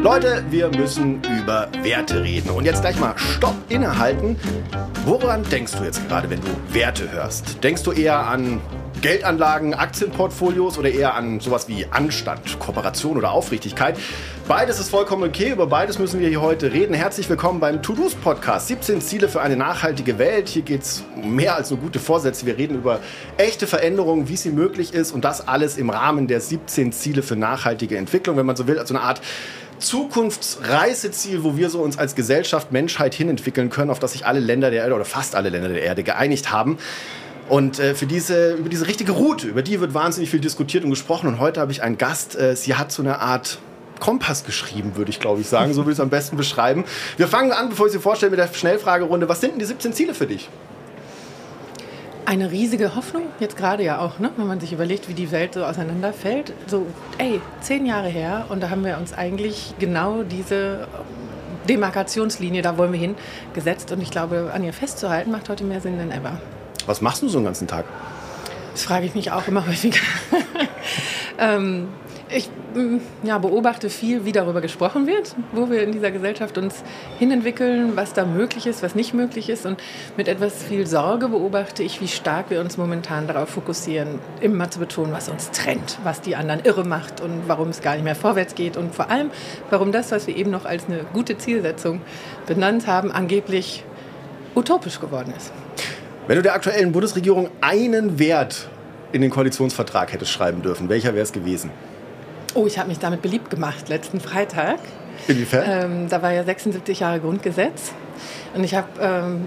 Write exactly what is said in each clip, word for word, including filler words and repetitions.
Leute, wir müssen über Werte reden. Und jetzt gleich mal Stopp, innehalten. Woran denkst du jetzt gerade, wenn du Werte hörst? Denkst du eher an Geldanlagen, Aktienportfolios oder eher an sowas wie Anstand, Kooperation oder Aufrichtigkeit? Beides ist vollkommen okay, über beides müssen wir hier heute reden. Herzlich willkommen beim To-Dos-Podcast. siebzehn Ziele für eine nachhaltige Welt. Hier geht es um mehr als nur gute Vorsätze. Wir reden über echte Veränderungen, wie sie möglich ist und das alles im Rahmen der siebzehn Ziele für nachhaltige Entwicklung, wenn man so will, also eine Art Zukunftsreiseziel, wo wir so uns als Gesellschaft, Menschheit hinentwickeln können, auf das sich alle Länder der Erde oder fast alle Länder der Erde geeinigt haben. Und äh, für diese, über diese richtige Route, über die wird wahnsinnig viel diskutiert und gesprochen. Und heute habe ich einen Gast, äh, sie hat so eine Art Kompass geschrieben, würde ich glaube ich sagen. So würde ich es am besten beschreiben. Wir fangen an, bevor ich Sie vorstelle, mit der Schnellfragerunde. Was sind denn die siebzehn Ziele für dich? Eine riesige Hoffnung, jetzt gerade ja auch, ne? Wenn man sich überlegt, wie die Welt so auseinanderfällt. So, ey, zehn Jahre her und da haben wir uns eigentlich genau diese Demarkationslinie, da wollen wir hin, gesetzt. Und ich glaube, an ihr festzuhalten, macht heute mehr Sinn denn ever. Was machst du so einen ganzen Tag? Das frage ich mich auch immer häufiger. ähm, ich ja, beobachte viel, wie darüber gesprochen wird, wo wir in dieser Gesellschaft uns hinentwickeln, was da möglich ist, was nicht möglich ist. Und mit etwas viel Sorge beobachte ich, wie stark wir uns momentan darauf fokussieren, immer zu betonen, was uns trennt, was die anderen irre macht und warum es gar nicht mehr vorwärts geht. Und vor allem, warum das, was wir eben noch als eine gute Zielsetzung benannt haben, angeblich utopisch geworden ist. Wenn du der aktuellen Bundesregierung einen Wert in den Koalitionsvertrag hättest schreiben dürfen, welcher wäre es gewesen? Oh, ich habe mich damit beliebt gemacht, letzten Freitag. Inwiefern? Ähm, da war ja sechsundsiebzig Jahre Grundgesetz. Und ich habe ähm,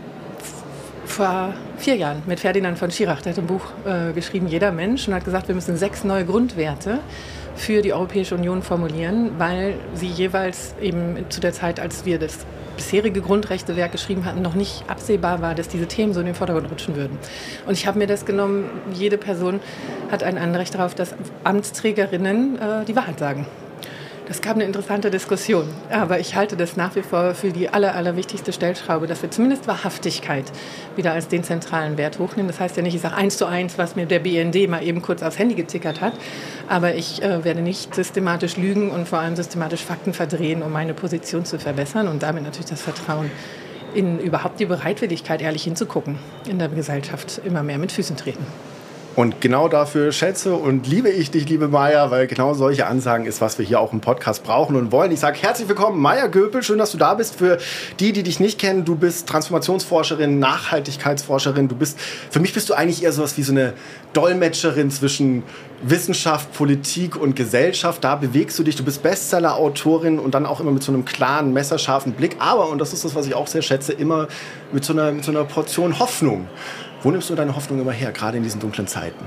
vor vier Jahren mit Ferdinand von Schirach, der hat ein Buch äh, geschrieben, Jeder Mensch, und hat gesagt, wir müssen sechs neue Grundwerte für die Europäische Union formulieren, weil sie jeweils eben zu der Zeit, als wir das bisherige Grundrechtewerk geschrieben hatten, noch nicht absehbar war, dass diese Themen so in den Vordergrund rutschen würden. Und ich habe mir das genommen, jede Person hat ein Anrecht darauf, dass Amtsträgerinnen äh, die Wahrheit sagen. Das gab eine interessante Diskussion, aber ich halte das nach wie vor für die aller, allerwichtigste Stellschraube, dass wir zumindest Wahrhaftigkeit wieder als den zentralen Wert hochnehmen. Das heißt ja nicht, ich sage eins zu eins, was mir der B N D mal eben kurz aufs Handy getickert hat, aber ich äh, werde nicht systematisch lügen und vor allem systematisch Fakten verdrehen, um meine Position zu verbessern und damit natürlich das Vertrauen in überhaupt die Bereitwilligkeit, ehrlich hinzugucken, in der Gesellschaft immer mehr mit Füßen treten. Und genau dafür schätze und liebe ich dich, liebe Maja, weil genau solche Ansagen ist, was wir hier auch im Podcast brauchen und wollen. Ich sage herzlich willkommen, Maja Göpel, schön, dass du da bist. Für die, die dich nicht kennen, du bist Transformationsforscherin, Nachhaltigkeitsforscherin. Du bist, für mich bist du eigentlich eher sowas wie so eine Dolmetscherin zwischen Wissenschaft, Politik und Gesellschaft. Da bewegst du dich, du bist Bestseller-Autorin und dann auch immer mit so einem klaren, messerscharfen Blick. Aber, und das ist das, was ich auch sehr schätze, immer mit so einer, mit so einer Portion Hoffnung. Wo nimmst du deine Hoffnung immer her, gerade in diesen dunklen Zeiten?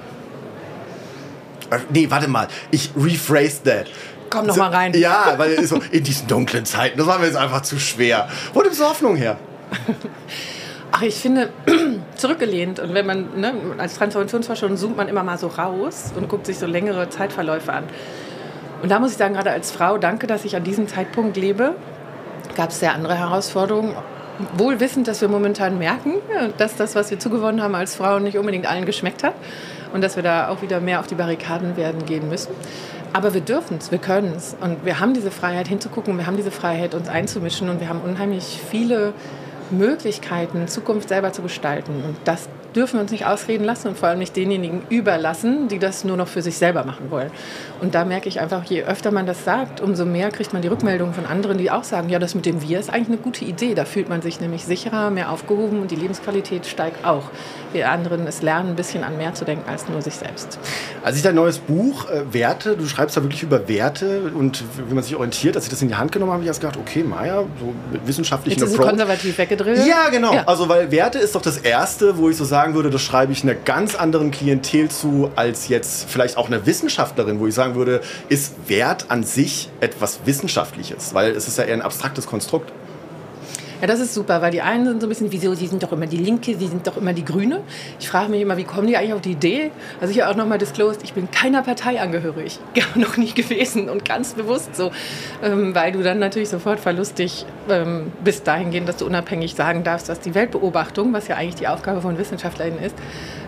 Nee, warte mal, ich rephrase that. Komm noch so, mal rein. Ja, weil so, in diesen dunklen Zeiten, das war mir jetzt einfach zu schwer. Wo nimmst du Hoffnung her? Ach, ich finde, zurückgelehnt. Und wenn man, ne, als Transformationsforscherin zoomt man immer mal so raus und guckt sich so längere Zeitverläufe an. Und da muss ich sagen, gerade als Frau, danke, dass ich an diesem Zeitpunkt lebe. Gab es sehr andere Herausforderungen. Wohl wissend, dass wir momentan merken, dass das, was wir zugewonnen haben als Frauen, nicht unbedingt allen geschmeckt hat und dass wir da auch wieder mehr auf die Barrikaden werden gehen müssen. Aber wir dürfen es, wir können es und wir haben diese Freiheit hinzugucken, wir haben diese Freiheit, uns einzumischen und wir haben unheimlich viele Möglichkeiten, Zukunft selber zu gestalten. Und das dürfen wir uns nicht ausreden lassen und vor allem nicht denjenigen überlassen, die das nur noch für sich selber machen wollen. Und da merke ich einfach, je öfter man das sagt, umso mehr kriegt man die Rückmeldungen von anderen, die auch sagen, ja, das mit dem Wir ist eigentlich eine gute Idee. Da fühlt man sich nämlich sicherer, mehr aufgehoben und die Lebensqualität steigt auch. Wir anderen es lernen, ein bisschen an mehr zu denken als nur sich selbst. Als ich dein neues Buch, äh, Werte, du schreibst da wirklich über Werte und wie man sich orientiert, als ich das in die Hand genommen habe, habe ich erst gedacht, okay, Maja, so mit wissenschaftlichen Approach. Jetzt ist es konservativ weggedrillt? Ja, genau. Ja. Also, weil Werte ist doch das Erste, wo ich so sagen würde, das schreibe ich einer ganz anderen Klientel zu, als jetzt vielleicht auch einer Wissenschaftlerin, wo ich sagen würde, ist Wert an sich etwas Wissenschaftliches? Weil es ist ja eher ein abstraktes Konstrukt. Ja, das ist super, weil die einen sind so ein bisschen, wieso, sie sind doch immer die Linke, sie sind doch immer die Grüne. Ich frage mich immer, wie kommen die eigentlich auf die Idee? Also ich habe auch nochmal disclosed, ich bin keiner Partei angehörig, gar noch nicht gewesen und ganz bewusst so, ähm, weil du dann natürlich sofort verlustig ähm, bist dahingehend, dass du unabhängig sagen darfst, was die Weltbeobachtung, was ja eigentlich die Aufgabe von WissenschaftlerInnen ist,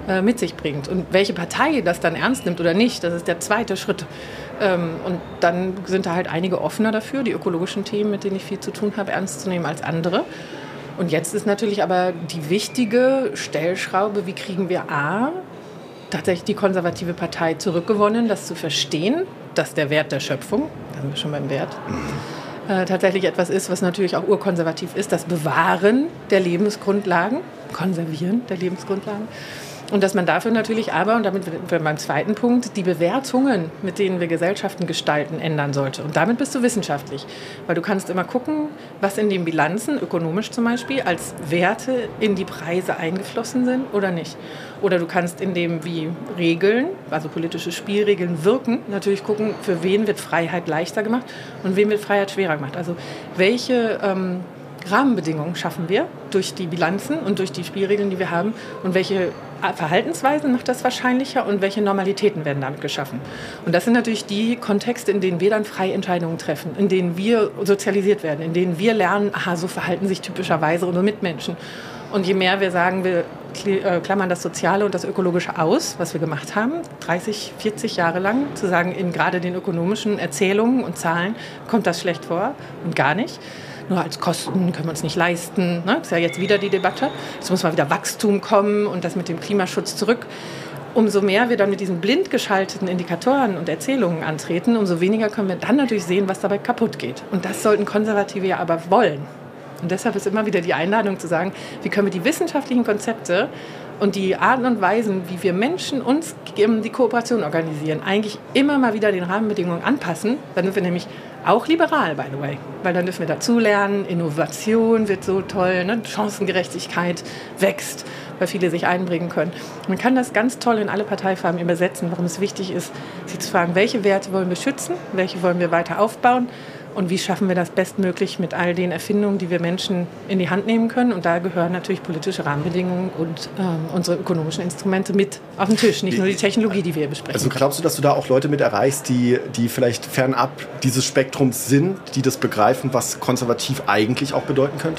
äh, mit sich bringt. Und welche Partei das dann ernst nimmt oder nicht, das ist der zweite Schritt. Ähm, und dann sind da halt einige offener dafür, die ökologischen Themen, mit denen ich viel zu tun habe, ernst zu nehmen als andere. Und jetzt ist natürlich aber die wichtige Stellschraube, wie kriegen wir A, tatsächlich die konservative Partei zurückgewonnen, das zu verstehen, dass der Wert der Schöpfung, da sind wir schon beim Wert, äh, tatsächlich etwas ist, was natürlich auch urkonservativ ist, das Bewahren der Lebensgrundlagen, Konservieren der Lebensgrundlagen. Und dass man dafür natürlich aber, und damit sind wir beim zweiten Punkt, die Bewertungen, mit denen wir Gesellschaften gestalten, ändern sollte. Und damit bist du wissenschaftlich. Weil du kannst immer gucken, was in den Bilanzen, ökonomisch zum Beispiel, als Werte in die Preise eingeflossen sind oder nicht. Oder du kannst in dem, wie Regeln, also politische Spielregeln wirken, natürlich gucken, für wen wird Freiheit leichter gemacht und wem wird Freiheit schwerer gemacht. Also welche ähm, Rahmenbedingungen schaffen wir durch die Bilanzen und durch die Spielregeln, die wir haben, und welche Verhaltensweisen macht das wahrscheinlicher und welche Normalitäten werden damit geschaffen. Und das sind natürlich die Kontexte, in denen wir dann freie Entscheidungen treffen, in denen wir sozialisiert werden, in denen wir lernen, aha, so verhalten sich typischerweise unsere Mitmenschen. Und je mehr wir sagen, wir klammern das Soziale und das Ökologische aus, was wir gemacht haben, dreißig, vierzig Jahre lang, zu sagen, in gerade den ökonomischen Erzählungen und Zahlen kommt das schlecht vor und gar nicht. Nur als Kosten können wir uns nicht leisten. Ne? Das ist ja jetzt wieder die Debatte. Es muss mal wieder Wachstum kommen und das mit dem Klimaschutz zurück. Umso mehr wir dann mit diesen blind geschalteten Indikatoren und Erzählungen antreten, umso weniger können wir dann natürlich sehen, was dabei kaputt geht. Und das sollten Konservative ja aber wollen. Und deshalb ist immer wieder die Einladung zu sagen, wie können wir die wissenschaftlichen Konzepte und die Arten und Weisen, wie wir Menschen uns die Kooperation organisieren, eigentlich immer mal wieder den Rahmenbedingungen anpassen. Dann sind wir nämlich auch liberal, by the way. Weil dann dürfen wir dazulernen, Innovation wird so toll, ne? Chancengerechtigkeit wächst, weil viele sich einbringen können. Man kann das ganz toll in alle Parteifarben übersetzen, warum es wichtig ist, sich zu fragen, welche Werte wollen wir schützen, welche wollen wir weiter aufbauen und wie schaffen wir das bestmöglich mit all den Erfindungen, die wir Menschen in die Hand nehmen können. Und da gehören natürlich politische Rahmenbedingungen und ähm, unsere ökonomischen Instrumente mit auf den Tisch, nicht nur die Technologie, die wir besprechen. Also glaubst du, dass du da auch Leute mit erreichst, die, die vielleicht fernab dieses Spektrums sind, die das begreifen, was konservativ eigentlich auch bedeuten könnte?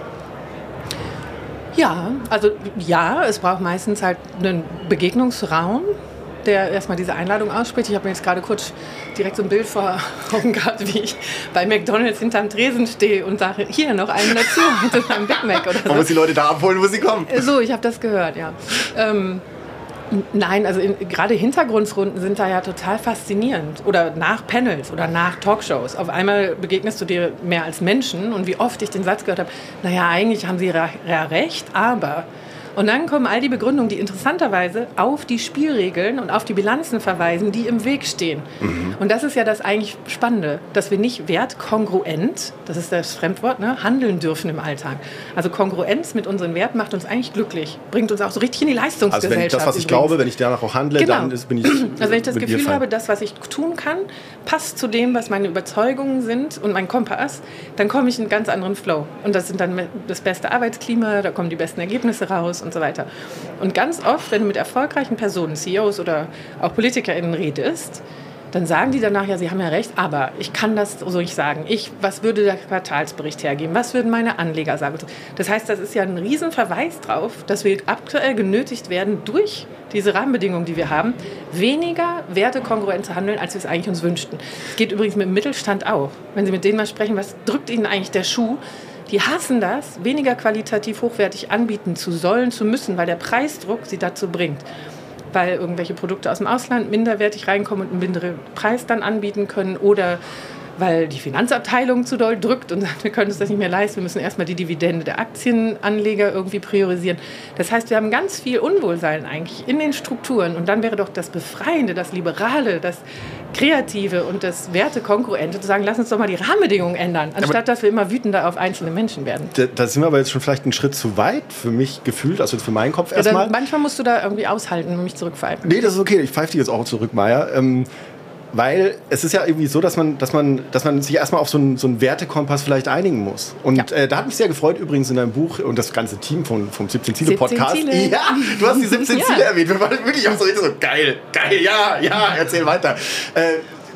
Ja, also ja, es braucht meistens halt einen Begegnungsraum, der erstmal diese Einladung ausspricht. Ich habe mir jetzt gerade kurz direkt so ein Bild vor Augen gehabt, wie ich bei McDonald's hinterm Tresen stehe und sage, hier noch einen dazu mit einem Big Mac oder so. Man muss die Leute da abholen, wo sie kommen. So, ich habe das gehört, ja. Ähm, nein, also in, gerade Hintergrundrunden sind da ja total faszinierend. Oder nach Panels oder nach Talkshows. Auf einmal begegnest du dir mehr als Menschen und wie oft ich den Satz gehört habe, naja, eigentlich haben sie ja recht, aber... Und dann kommen all die Begründungen, die interessanterweise auf die Spielregeln und auf die Bilanzen verweisen, die im Weg stehen. Mhm. Und das ist ja das eigentlich Spannende, dass wir nicht wertkongruent, das ist das Fremdwort, ne, handeln dürfen im Alltag. Also Kongruenz mit unseren Werten macht uns eigentlich glücklich, bringt uns auch so richtig in die Leistungsgesellschaft. Also wenn ich das, was ich übrigens glaube, wenn ich danach auch handle, genau. dann ist, bin ich Also wenn ich das Gefühl habe, das, was ich tun kann, passt zu dem, was meine Überzeugungen sind und mein Kompass, dann komme ich in einen ganz anderen Flow. Und das sind dann das beste Arbeitsklima, da kommen die besten Ergebnisse raus und so weiter. Und ganz oft, wenn du mit erfolgreichen Personen, C E Os oder auch PolitikerInnen redest, dann sagen die danach, ja, sie haben ja recht, aber ich kann das so nicht sagen. Ich, was würde der Quartalsbericht hergeben? Was würden meine Anleger sagen? Das heißt, das ist ja ein Riesenverweis drauf, dass wir aktuell genötigt werden, durch diese Rahmenbedingungen, die wir haben, weniger wertekongruent zu handeln, als wir es eigentlich uns wünschten. Es geht übrigens mit dem Mittelstand auch. Wenn Sie mit denen mal sprechen, was drückt Ihnen eigentlich der Schuh? Die hassen das, weniger qualitativ hochwertig anbieten zu sollen, zu müssen, weil der Preisdruck sie dazu bringt. Weil irgendwelche Produkte aus dem Ausland minderwertig reinkommen und einen minderen Preis dann anbieten können oder weil die Finanzabteilung zu doll drückt und sagt, wir können uns das nicht mehr leisten, wir müssen erstmal die Dividende der Aktienanleger irgendwie priorisieren. Das heißt, wir haben ganz viel Unwohlsein eigentlich in den Strukturen und dann wäre doch das Befreiende, das Liberale, das Kreative und das Wertekongruente zu sagen, lass uns doch mal die Rahmenbedingungen ändern, anstatt aber dass wir immer wütender auf einzelne Menschen werden. Da, da sind wir aber jetzt schon vielleicht einen Schritt zu weit für mich gefühlt, also für meinen Kopf erstmal. Ja, manchmal musst du da irgendwie aushalten und mich zurückpfeifen. Nee, das ist okay, ich pfeife dich jetzt auch zurück, Maja. Ähm, Weil es ist ja irgendwie so, dass man, dass man, dass man sich erstmal auf so einen, so einen Wertekompass vielleicht einigen muss. Und ja. äh, da hat mich sehr gefreut übrigens in deinem Buch und das ganze Team vom, vom siebzehn Ziele Podcast. siebzehn Ziele. Ja, du hast die siebzehn ja. Ziele erwähnt. Wir waren wirklich auch so, so geil, geil, ja, ja, erzähl weiter. Äh,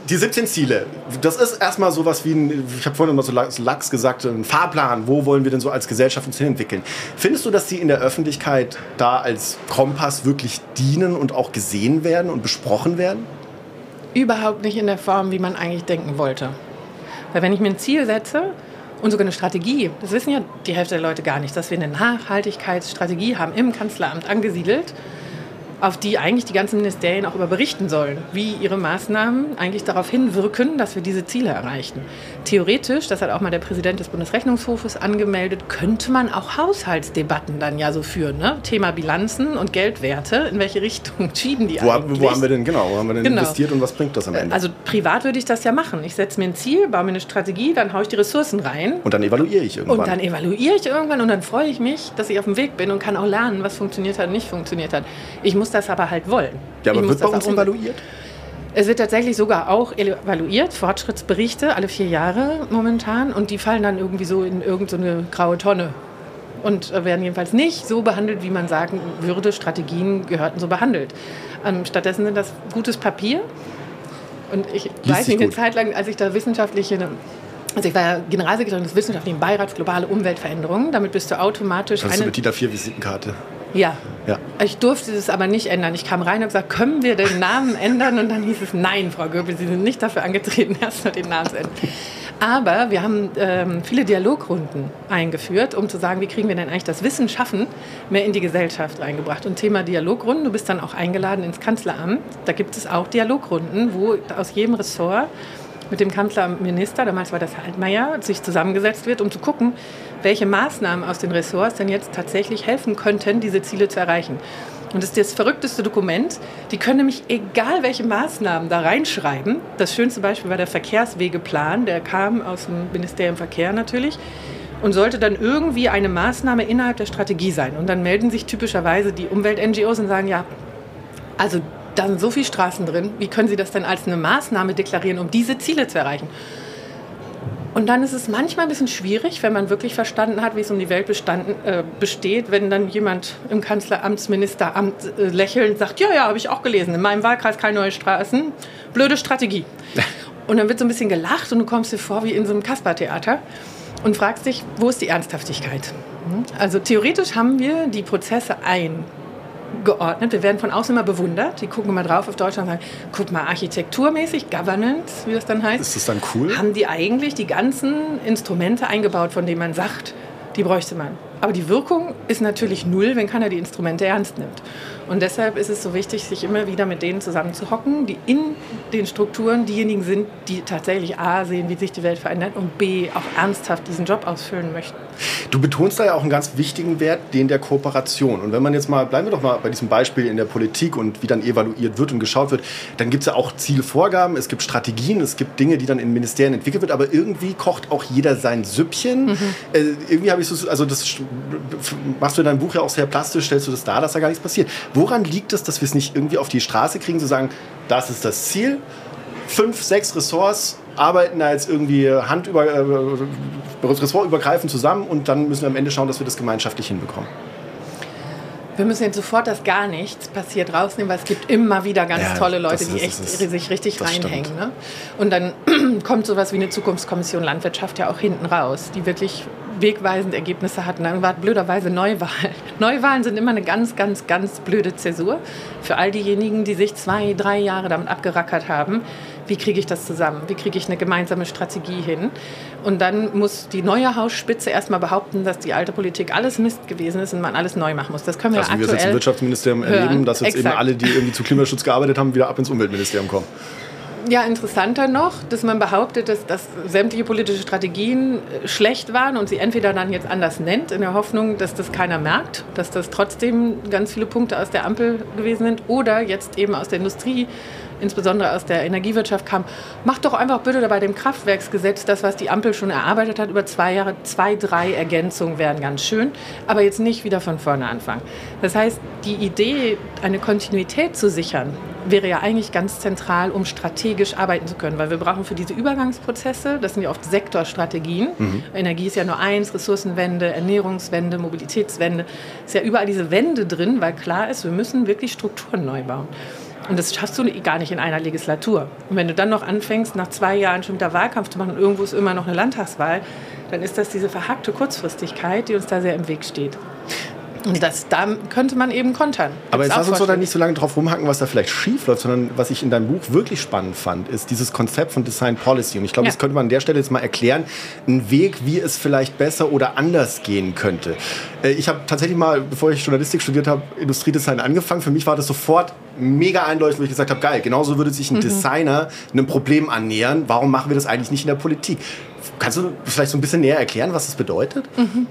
Die siebzehn Ziele, das ist erstmal sowas wie ein, ich habe vorhin immer so lax gesagt, ein Fahrplan. Wo wollen wir denn so als Gesellschaft uns hinentwickeln? Findest du, dass die in der Öffentlichkeit da als Kompass wirklich dienen und auch gesehen werden und besprochen werden? Überhaupt nicht in der Form, wie man eigentlich denken wollte. Weil wenn ich mir ein Ziel setze und sogar eine Strategie, das wissen ja die Hälfte der Leute gar nicht, dass wir eine Nachhaltigkeitsstrategie haben im Kanzleramt angesiedelt, auf die eigentlich die ganzen Ministerien auch über berichten sollen, wie ihre Maßnahmen eigentlich darauf hinwirken, dass wir diese Ziele erreichen. Theoretisch, das hat auch mal der Präsident des Bundesrechnungshofes angemeldet, könnte man auch Haushaltsdebatten dann ja so führen. Ne? Thema Bilanzen und Geldwerte, in welche Richtung schieben die wo eigentlich? Haben, wo haben wir denn, genau, wo haben wir denn genau. investiert und was bringt das am Ende? Also privat würde ich das ja machen. Ich setze mir ein Ziel, baue mir eine Strategie, dann haue ich die Ressourcen rein. Und dann evaluiere ich irgendwann. Und dann evaluiere ich irgendwann und dann freue ich mich, dass ich auf dem Weg bin und kann auch lernen, was funktioniert hat und nicht funktioniert hat. Ich muss das aber halt wollen. Ja, aber ich wird bei uns um- evaluiert? Es wird tatsächlich sogar auch evaluiert, Fortschrittsberichte alle vier Jahre momentan und die fallen dann irgendwie so in irgendeine graue Tonne und werden jedenfalls nicht so behandelt, wie man sagen würde, Strategien gehörten so behandelt. Ähm, stattdessen sind das gutes Papier und ich Liest weiß sich nicht, eine gut. Zeit lang, als ich da wissenschaftliche, also ich war ja Generalsekretärin des Wissenschaftlichen Beirats Globale Umweltveränderungen, damit bist du automatisch Das ist so eine... eine DIN A vier Visitenkarte. Ja. Ja. Ich durfte es aber nicht ändern. Ich kam rein und gesagt, können wir den Namen ändern? Und dann hieß es, nein, Frau Göbel, Sie sind nicht dafür angetreten, erstmal den Namen zu ändern. Aber wir haben ähm, viele Dialogrunden eingeführt, um zu sagen, wie kriegen wir denn eigentlich das Wissen schaffen, mehr in die Gesellschaft reingebracht. Und Thema Dialogrunden, du bist dann auch eingeladen ins Kanzleramt. Da gibt es auch Dialogrunden, wo aus jedem Ressort mit dem Kanzlerminister, damals war das Altmaier, sich zusammengesetzt wird, um zu gucken, welche Maßnahmen aus den Ressorts denn jetzt tatsächlich helfen könnten, diese Ziele zu erreichen. Und das ist das verrückteste Dokument. Die können nämlich, egal welche Maßnahmen da reinschreiben, das schönste Beispiel war der Verkehrswegeplan, der kam aus dem Ministerium Verkehr natürlich und sollte dann irgendwie eine Maßnahme innerhalb der Strategie sein. Und dann melden sich typischerweise die Umwelt-N G Os und sagen, ja, also da sind so viele Straßen drin, wie können Sie das denn als eine Maßnahme deklarieren, um diese Ziele zu erreichen? Und dann ist es manchmal ein bisschen schwierig, wenn man wirklich verstanden hat, wie es um die Welt bestanden, äh, besteht, wenn dann jemand im Kanzleramtsministeramt äh, lächelnd sagt, ja, ja, habe ich auch gelesen, in meinem Wahlkreis keine neuen Straßen, blöde Strategie. Und dann wird so ein bisschen gelacht und du kommst dir vor wie in so einem Kaspertheater und fragst dich, wo ist die Ernsthaftigkeit? Also theoretisch haben wir die Prozesse ein. geordnet. Wir werden von außen immer bewundert. Die gucken mal drauf auf Deutschland und sagen, guck mal, architekturmäßig, Governance, wie das dann heißt. Ist das dann cool? Haben die eigentlich die ganzen Instrumente eingebaut, von denen man sagt, die bräuchte man. Aber die Wirkung ist natürlich null, wenn keiner die Instrumente ernst nimmt. Und deshalb ist es so wichtig, sich immer wieder mit denen zusammenzuhocken, die in den Strukturen diejenigen sind, die tatsächlich A, sehen, wie sich die Welt verändert und B, auch ernsthaft diesen Job ausfüllen möchten. Du betonst da ja auch einen ganz wichtigen Wert, den der Kooperation. Und wenn man jetzt mal, bleiben wir doch mal bei diesem Beispiel in der Politik und wie dann evaluiert wird und geschaut wird, dann gibt es ja auch Zielvorgaben, es gibt Strategien, es gibt Dinge, die dann in Ministerien entwickelt wird, aber irgendwie kocht auch jeder sein Süppchen. Mhm. Äh, irgendwie habe ich so, also das machst du in deinem Buch ja auch sehr plastisch, stellst du das dar, dass da gar nichts passiert. Woran liegt es, dass wir es nicht irgendwie auf die Straße kriegen, zu sagen, das ist das Ziel, fünf, sechs Ressorts arbeiten da jetzt irgendwie handüber, äh, ressortübergreifend zusammen und dann müssen wir am Ende schauen, dass wir das gemeinschaftlich hinbekommen. Wir müssen jetzt sofort, dass gar nichts passiert, rausnehmen, weil es gibt immer wieder ganz ja, tolle Leute, die echt ist, sich richtig reinhängen. Ne? Und dann kommt sowas wie eine Zukunftskommission Landwirtschaft ja auch hinten raus, die wirklich wegweisende Ergebnisse hatten. Dann war blöderweise Neuwahl. Neuwahlen sind immer eine ganz, ganz, ganz blöde Zäsur für all diejenigen, die sich zwei, drei Jahre damit abgerackert haben. Wie kriege ich das zusammen? Wie kriege ich eine gemeinsame Strategie hin? Und dann muss die neue Hausspitze erstmal behaupten, dass die alte Politik alles Mist gewesen ist und man alles neu machen muss. Das können wir also, aktuell wie wir es jetzt im Wirtschaftsministerium hören. erleben, dass jetzt Exakt. eben alle, die irgendwie zu Klimaschutz gearbeitet haben, wieder ab ins Umweltministerium kommen. Ja, interessanter noch, dass man behauptet, dass, dass sämtliche politische Strategien schlecht waren und sie entweder dann jetzt anders nennt, in der Hoffnung, dass das keiner merkt, dass das trotzdem ganz viele Punkte aus der Ampel gewesen sind oder jetzt eben aus der Industrie, insbesondere aus der Energiewirtschaft kam. Macht doch einfach bitte bei dem Kraftwerksgesetz das, was die Ampel schon erarbeitet hat, über zwei Jahre, zwei, drei Ergänzungen wären ganz schön, aber jetzt nicht wieder von vorne anfangen. Das heißt, die Idee, eine Kontinuität zu sichern, wäre ja eigentlich ganz zentral, um strategisch arbeiten zu können, weil wir brauchen für diese Übergangsprozesse, das sind ja oft Sektorstrategien, mhm. Energie ist ja nur eins, Ressourcenwende, Ernährungswende, Mobilitätswende, ist ja überall diese Wende drin, weil klar ist, wir müssen wirklich Strukturen neu bauen. Und das schaffst du gar nicht in einer Legislatur. Und wenn du dann noch anfängst, nach zwei Jahren schon wieder Wahlkampf zu machen und irgendwo ist immer noch eine Landtagswahl, dann ist das diese verhackte Kurzfristigkeit, die uns da sehr im Weg steht. Und das, da könnte man eben kontern. Aber jetzt lass uns doch da nicht so lange drauf rumhacken, was da vielleicht schief läuft, sondern was ich in deinem Buch wirklich spannend fand, ist dieses Konzept von Design Policy. Und ich glaube, ja. das könnte man an der Stelle jetzt mal erklären, ein Weg, wie es vielleicht besser oder anders gehen könnte. Ich habe tatsächlich mal, bevor ich Journalistik studiert habe, Industriedesign angefangen. Für mich war das sofort mega einleuchtend, wo ich gesagt habe, geil, genauso würde sich ein mhm. Designer einem Problem annähern. Warum machen wir das eigentlich nicht in der Politik? Kannst du vielleicht so ein bisschen näher erklären, was das bedeutet? Mhm.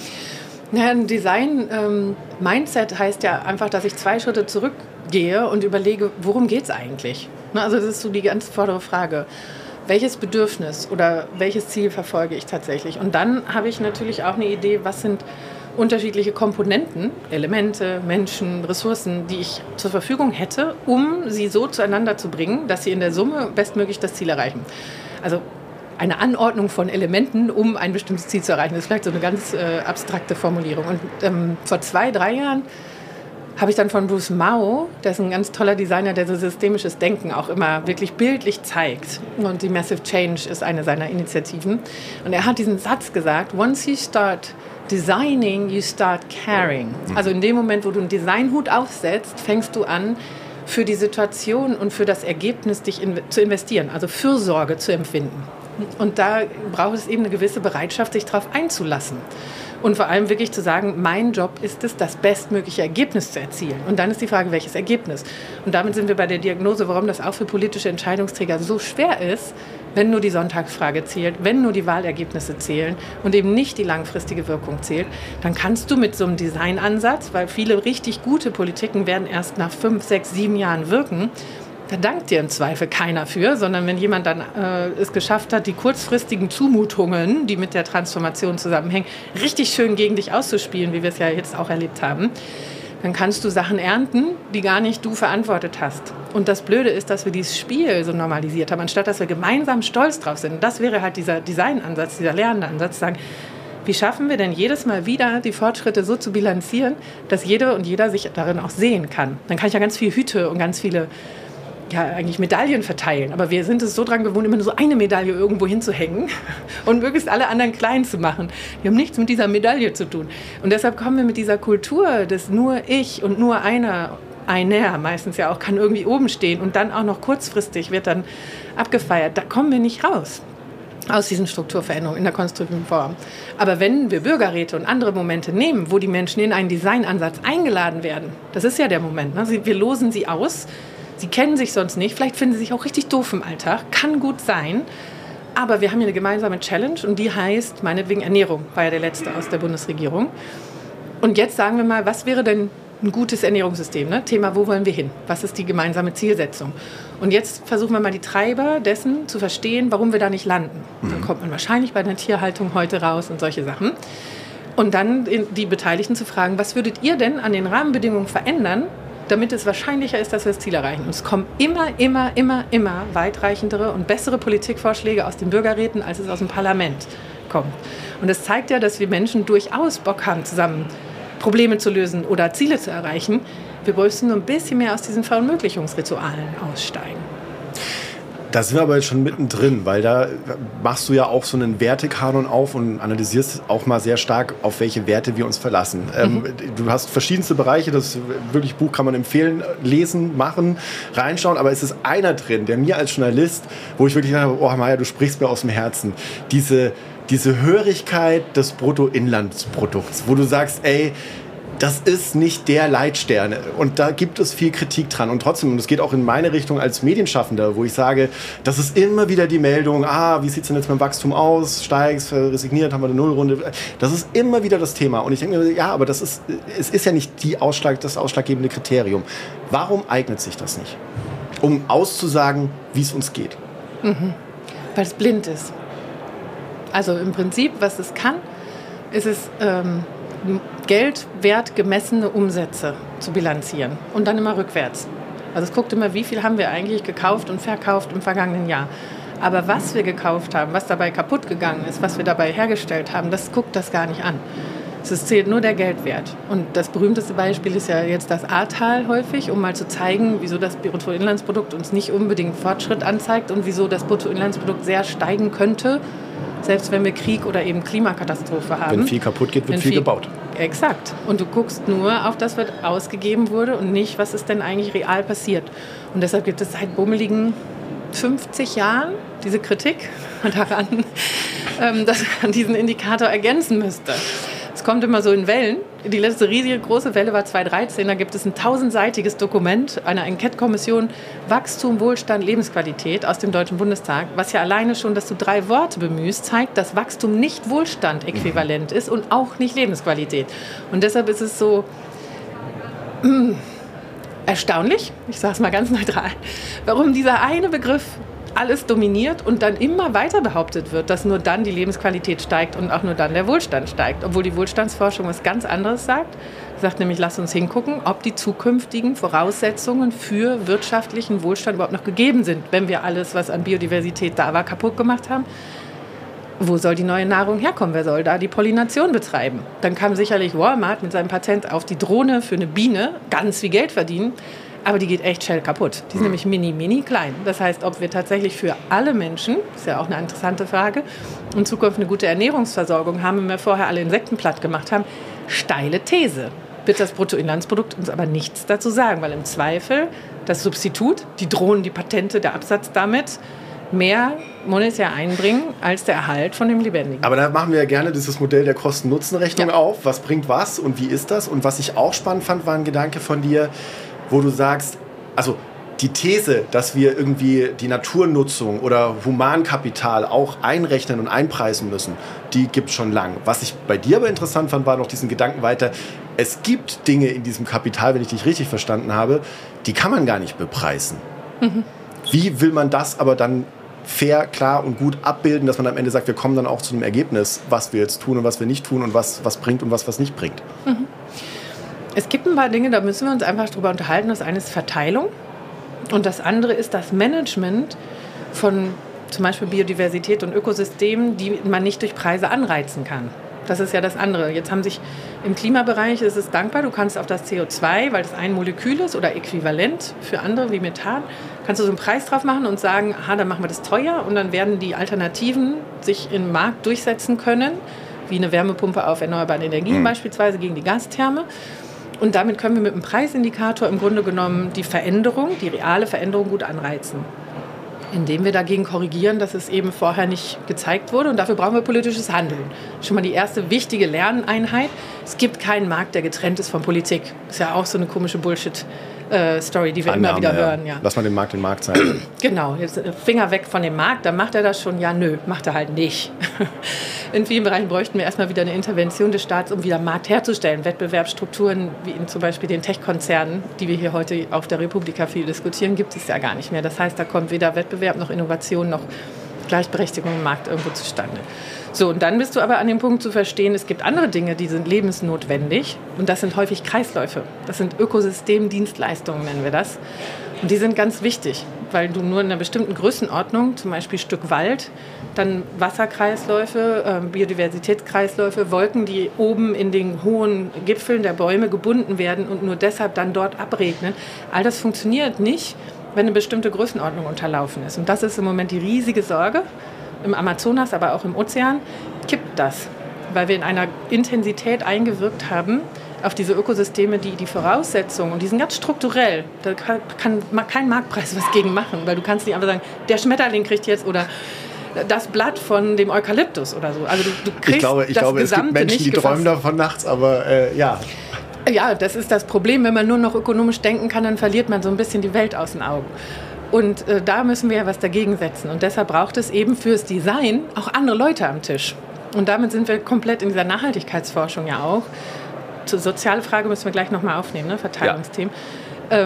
Ja, ein Design-Mindset ähm, heißt ja einfach, dass ich zwei Schritte zurückgehe und überlege, worum geht es eigentlich? Ne, also das ist so die ganz vordere Frage. Welches Bedürfnis oder welches Ziel verfolge ich tatsächlich? Und dann habe ich natürlich auch eine Idee, was sind unterschiedliche Komponenten, Elemente, Menschen, Ressourcen, die ich zur Verfügung hätte, um sie so zueinander zu bringen, dass sie in der Summe bestmöglich das Ziel erreichen. Also eine Anordnung von Elementen, um ein bestimmtes Ziel zu erreichen. Das ist vielleicht so eine ganz äh, abstrakte Formulierung. Und ähm, vor zwei, drei Jahren habe ich dann von Bruce Mau, der ist ein ganz toller Designer, der so systemisches Denken auch immer wirklich bildlich zeigt. Und die Massive Change ist eine seiner Initiativen. Und er hat diesen Satz gesagt, once you start designing, you start caring. Also in dem Moment, wo du einen Designhut aufsetzt, fängst du an, für die Situation und für das Ergebnis dich in, zu investieren, also Fürsorge zu empfinden. Und da braucht es eben eine gewisse Bereitschaft, sich darauf einzulassen. Und vor allem wirklich zu sagen, mein Job ist es, das bestmögliche Ergebnis zu erzielen. Und dann ist die Frage, welches Ergebnis? Und damit sind wir bei der Diagnose, warum das auch für politische Entscheidungsträger so schwer ist, wenn nur die Sonntagsfrage zählt, wenn nur die Wahlergebnisse zählen und eben nicht die langfristige Wirkung zählt, dann kannst du mit so einem Designansatz, weil viele richtig gute Politiken werden erst nach fünf, sechs, sieben Jahren wirken, da dankt dir im Zweifel keiner für, sondern wenn jemand dann äh, es geschafft hat, die kurzfristigen Zumutungen, die mit der Transformation zusammenhängen, richtig schön gegen dich auszuspielen, wie wir es ja jetzt auch erlebt haben, dann kannst du Sachen ernten, die gar nicht du verantwortet hast. Und das Blöde ist, dass wir dieses Spiel so normalisiert haben, anstatt dass wir gemeinsam stolz drauf sind. Und das wäre halt dieser Designansatz, dieser lernende Ansatz, zu sagen, wie schaffen wir denn jedes Mal wieder die Fortschritte so zu bilanzieren, dass jede und jeder sich darin auch sehen kann. Dann kann ich ja ganz viele Hüte und ganz viele ja, eigentlich Medaillen verteilen. Aber wir sind es so dran gewohnt, immer nur so eine Medaille irgendwo hinzuhängen und möglichst alle anderen klein zu machen. Die haben nichts mit dieser Medaille zu tun. Und deshalb kommen wir mit dieser Kultur, dass nur ich und nur einer, einer meistens ja auch, kann irgendwie oben stehen und dann auch noch kurzfristig wird dann abgefeiert. Da kommen wir nicht raus aus diesen Strukturveränderungen in der konstruktiven Form. Aber wenn wir Bürgerräte und andere Momente nehmen, wo die Menschen in einen Designansatz eingeladen werden, das ist ja der Moment, ne? Wir losen sie aus. Sie kennen sich sonst nicht, vielleicht finden sie sich auch richtig doof im Alltag, kann gut sein, aber wir haben hier eine gemeinsame Challenge und die heißt meinetwegen Ernährung, war ja der letzte aus der Bundesregierung. Und jetzt sagen wir mal, was wäre denn ein gutes Ernährungssystem? Ne? Thema, wo wollen wir hin? Was ist die gemeinsame Zielsetzung? Und jetzt versuchen wir mal die Treiber dessen zu verstehen, warum wir da nicht landen. Dann kommt man wahrscheinlich bei der Tierhaltung heute raus und solche Sachen. Und dann die Beteiligten zu fragen, was würdet ihr denn an den Rahmenbedingungen verändern, damit es wahrscheinlicher ist, dass wir das Ziel erreichen. Und es kommen immer, immer, immer, immer weitreichendere und bessere Politikvorschläge aus den Bürgerräten, als es aus dem Parlament kommt. Und das zeigt ja, dass wir Menschen durchaus Bock haben, zusammen Probleme zu lösen oder Ziele zu erreichen. Wir müssen nur ein bisschen mehr aus diesen Verunmöglichungsritualen aussteigen. Da sind wir aber jetzt schon mittendrin, weil da machst du ja auch so einen Wertekanon auf und analysierst auch mal sehr stark, auf welche Werte wir uns verlassen. Mhm. Ähm, du hast verschiedenste Bereiche, das wirklich Buch kann man empfehlen, lesen, machen, reinschauen, aber es ist einer drin, der mir als Journalist, wo ich wirklich sage, oh Maja, du sprichst mir aus dem Herzen, diese, diese Hörigkeit des Bruttoinlandsprodukts, wo du sagst, ey, das ist nicht der Leitstern und da gibt es viel Kritik dran und trotzdem, und es geht auch in meine Richtung als Medienschaffender, wo ich sage, das ist immer wieder die Meldung, ah, wie sieht es denn jetzt mit dem Wachstum aus, steigst, resigniert, haben wir eine Nullrunde, das ist immer wieder das Thema und ich denke mir, ja, aber das ist, es ist ja nicht die Ausschlag, das ausschlaggebende Kriterium. Warum eignet sich das nicht, um auszusagen, wie es uns geht? Mhm. Weil es blind ist. Also im Prinzip, was es kann, ist es ähm Geldwert gemessene Umsätze zu bilanzieren und dann immer rückwärts. Also es guckt immer, wie viel haben wir eigentlich gekauft und verkauft im vergangenen Jahr. Aber was wir gekauft haben, was dabei kaputt gegangen ist, was wir dabei hergestellt haben, das guckt das gar nicht an. Es zählt nur der Geldwert. Und das berühmteste Beispiel ist ja jetzt das Ahrtal häufig, um mal zu zeigen, wieso das Bruttoinlandsprodukt uns nicht unbedingt Fortschritt anzeigt und wieso das Bruttoinlandsprodukt sehr steigen könnte, selbst wenn wir Krieg oder eben Klimakatastrophe haben. Wenn viel kaputt geht, wird viel, viel gebaut. Exakt. Und du guckst nur auf das, was ausgegeben wurde und nicht, was ist denn eigentlich real passiert. Und deshalb gibt es seit bummeligen fünfzig Jahren diese Kritik daran, dass man diesen Indikator ergänzen müsste. Es kommt immer so in Wellen. Die letzte riesige große Welle war zweitausenddreizehn. Da gibt es ein tausendseitiges Dokument einer Enquete-Kommission Wachstum, Wohlstand, Lebensqualität aus dem Deutschen Bundestag, was ja alleine schon, dass du drei Worte bemühst, zeigt, dass Wachstum nicht Wohlstand äquivalent ist und auch nicht Lebensqualität. Und deshalb ist es so mh, erstaunlich, ich sage es mal ganz neutral, warum dieser eine Begriff alles dominiert und dann immer weiter behauptet wird, dass nur dann die Lebensqualität steigt und auch nur dann der Wohlstand steigt. Obwohl die Wohlstandsforschung was ganz anderes sagt. Sie sagt nämlich, lass uns hingucken, ob die zukünftigen Voraussetzungen für wirtschaftlichen Wohlstand überhaupt noch gegeben sind, wenn wir alles, was an Biodiversität da war, kaputt gemacht haben. Wo soll die neue Nahrung herkommen? Wer soll da die Pollination betreiben? Dann kann sicherlich Walmart mit seinem Patent auf die Drohne für eine Biene ganz viel Geld verdienen. Aber die geht echt schnell kaputt. Die ist mhm. nämlich mini, mini klein. Das heißt, ob wir tatsächlich für alle Menschen, ist ja auch eine interessante Frage, in Zukunft eine gute Ernährungsversorgung haben, wenn wir vorher alle Insekten platt gemacht haben, steile These. Wird das Bruttoinlandsprodukt uns aber nichts dazu sagen, weil im Zweifel das Substitut, die Drohnen, die Patente, der Absatz damit mehr monetär einbringen als der Erhalt von dem Lebendigen. Aber da machen wir ja gerne dieses Modell der Kosten-Nutzen-Rechnung ja. auf. Was bringt was und wie ist das? Und was ich auch spannend fand, war ein Gedanke von dir, wo du sagst, also die These, dass wir irgendwie die Naturnutzung oder Humankapital auch einrechnen und einpreisen müssen, die gibt es schon lang. Was ich bei dir aber interessant fand, war noch diesen Gedanken weiter, es gibt Dinge in diesem Kapital, wenn ich dich richtig verstanden habe, die kann man gar nicht bepreisen. Mhm. Wie will man das aber dann fair, klar und gut abbilden, dass man am Ende sagt, wir kommen dann auch zu einem Ergebnis, was wir jetzt tun und was wir nicht tun und was, was bringt und was, was nicht bringt? Mhm. Es gibt ein paar Dinge, da müssen wir uns einfach drüber unterhalten. Das eine ist Verteilung und das andere ist das Management von zum Beispiel Biodiversität und Ökosystemen, die man nicht durch Preise anreizen kann. Das ist ja das andere. Jetzt haben sich im Klimabereich, ist es dankbar, du kannst auf das C O zwei, weil das ein Molekül ist oder äquivalent für andere wie Methan, kannst du so einen Preis drauf machen und sagen, aha, dann machen wir das teuer und dann werden die Alternativen sich im Markt durchsetzen können, wie eine Wärmepumpe auf erneuerbaren Energien mhm. beispielsweise gegen die Gastherme. Und damit können wir mit einem Preisindikator im Grunde genommen die Veränderung, die reale Veränderung gut anreizen. Indem wir dagegen korrigieren, dass es eben vorher nicht gezeigt wurde. Und dafür brauchen wir politisches Handeln. Schon mal die erste wichtige Lerneinheit. Es gibt keinen Markt, der getrennt ist von Politik. Das ist ja auch so eine komische Bullshit-Story, die wir Annahme, immer wieder ja. hören. Ja. Lass mal den Markt den Markt sein. Genau, jetzt Finger weg von dem Markt, dann macht er das schon. Ja, nö, macht er halt nicht. In vielen Bereichen bräuchten wir erstmal wieder eine Intervention des Staats, um wieder Markt herzustellen. Wettbewerbsstrukturen, wie in zum Beispiel den Tech-Konzernen, die wir hier heute auf der Republika viel diskutieren, gibt es ja gar nicht mehr. Das heißt, da kommt weder Wettbewerb noch Innovation noch Gleichberechtigung im Markt irgendwo zustande. So, und dann bist du aber an dem Punkt zu verstehen, es gibt andere Dinge, die sind lebensnotwendig. Und das sind häufig Kreisläufe. Das sind Ökosystemdienstleistungen, nennen wir das. Und die sind ganz wichtig, weil du nur in einer bestimmten Größenordnung, zum Beispiel Stück Wald, dann Wasserkreisläufe, äh, Biodiversitätskreisläufe, Wolken, die oben in den hohen Gipfeln der Bäume gebunden werden und nur deshalb dann dort abregnen. All das funktioniert nicht, wenn eine bestimmte Größenordnung unterlaufen ist. Und das ist im Moment die riesige Sorge. Im Amazonas, aber auch im Ozean kippt das, weil wir in einer Intensität eingewirkt haben auf diese Ökosysteme, die die Voraussetzungen, und die sind ganz strukturell, da kann, kann kein Marktpreis was gegen machen, weil du kannst nicht einfach sagen, der Schmetterling kriegt jetzt oder das Blatt von dem Eukalyptus oder so. Also du, du kriegst ich glaube, ich das glaube es gibt Menschen, die träumen davon nachts, aber äh, ja. Ja, das ist das Problem. Wenn man nur noch ökonomisch denken kann, dann verliert man so ein bisschen die Welt aus den Augen. Und äh, da müssen wir ja was dagegen setzen. Und deshalb braucht es eben fürs Design auch andere Leute am Tisch. Und damit sind wir komplett in dieser Nachhaltigkeitsforschung ja auch. Zur sozialen Frage müssen wir gleich nochmal aufnehmen, ne? Verteilungsthemen. Ja. Ähm,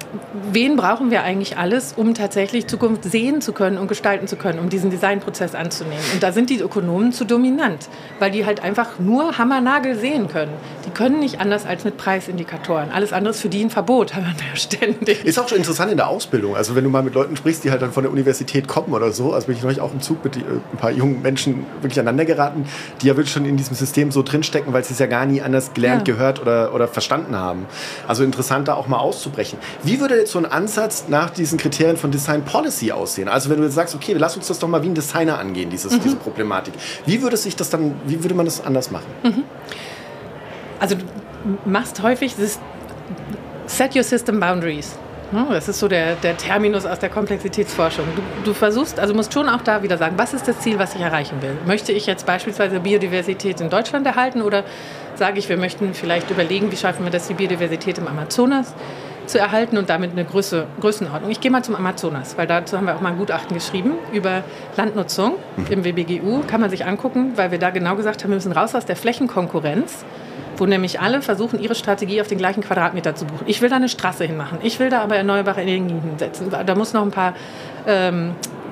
wen brauchen wir eigentlich alles, um tatsächlich Zukunft sehen zu können und gestalten zu können, um diesen Designprozess anzunehmen. Und da sind die Ökonomen zu dominant, weil die halt einfach nur Hammernagel sehen können. Die können nicht anders als mit Preisindikatoren. Alles andere ist für die ein Verbot, haben wir ja ständig. Ist auch schon interessant in der Ausbildung. Also wenn du mal mit Leuten sprichst, die halt dann von der Universität kommen oder so, also bin ich neulich auch im Zug mit die, ein paar jungen Menschen wirklich aneinander geraten, die ja wirklich schon in diesem System so drinstecken, weil sie es ja gar nie anders gelernt, ja. gehört oder, oder verstanden haben. Also interessant, da auch mal auszubrechen. Wie würde jetzt so ein Ansatz nach diesen Kriterien von Design Policy aussehen? Also wenn du jetzt sagst, okay, lass uns das doch mal wie ein Designer angehen, dieses, mhm. diese Problematik. Wie würde sich das dann, wie würde man das anders machen? Mhm. Also du machst häufig das Set Your System Boundaries. Das ist so der, der Terminus aus der Komplexitätsforschung. Du, du versuchst, also musst schon auch da wieder sagen, was ist das Ziel, was ich erreichen will? Möchte ich jetzt beispielsweise Biodiversität in Deutschland erhalten oder sage ich, wir möchten vielleicht überlegen, wie schaffen wir das, die Biodiversität im Amazonas zu erhalten und damit eine Größe, Größenordnung. Ich gehe mal zum Amazonas, weil dazu haben wir auch mal ein Gutachten geschrieben über Landnutzung im W B G U. Kann man sich angucken, weil wir da genau gesagt haben, wir müssen raus aus der Flächenkonkurrenz, wo nämlich alle versuchen, ihre Strategie auf den gleichen Quadratmeter zu buchen. Ich will da eine Straße hinmachen, ich will da aber erneuerbare Energien hinsetzen. Da muss noch ein paar ähm,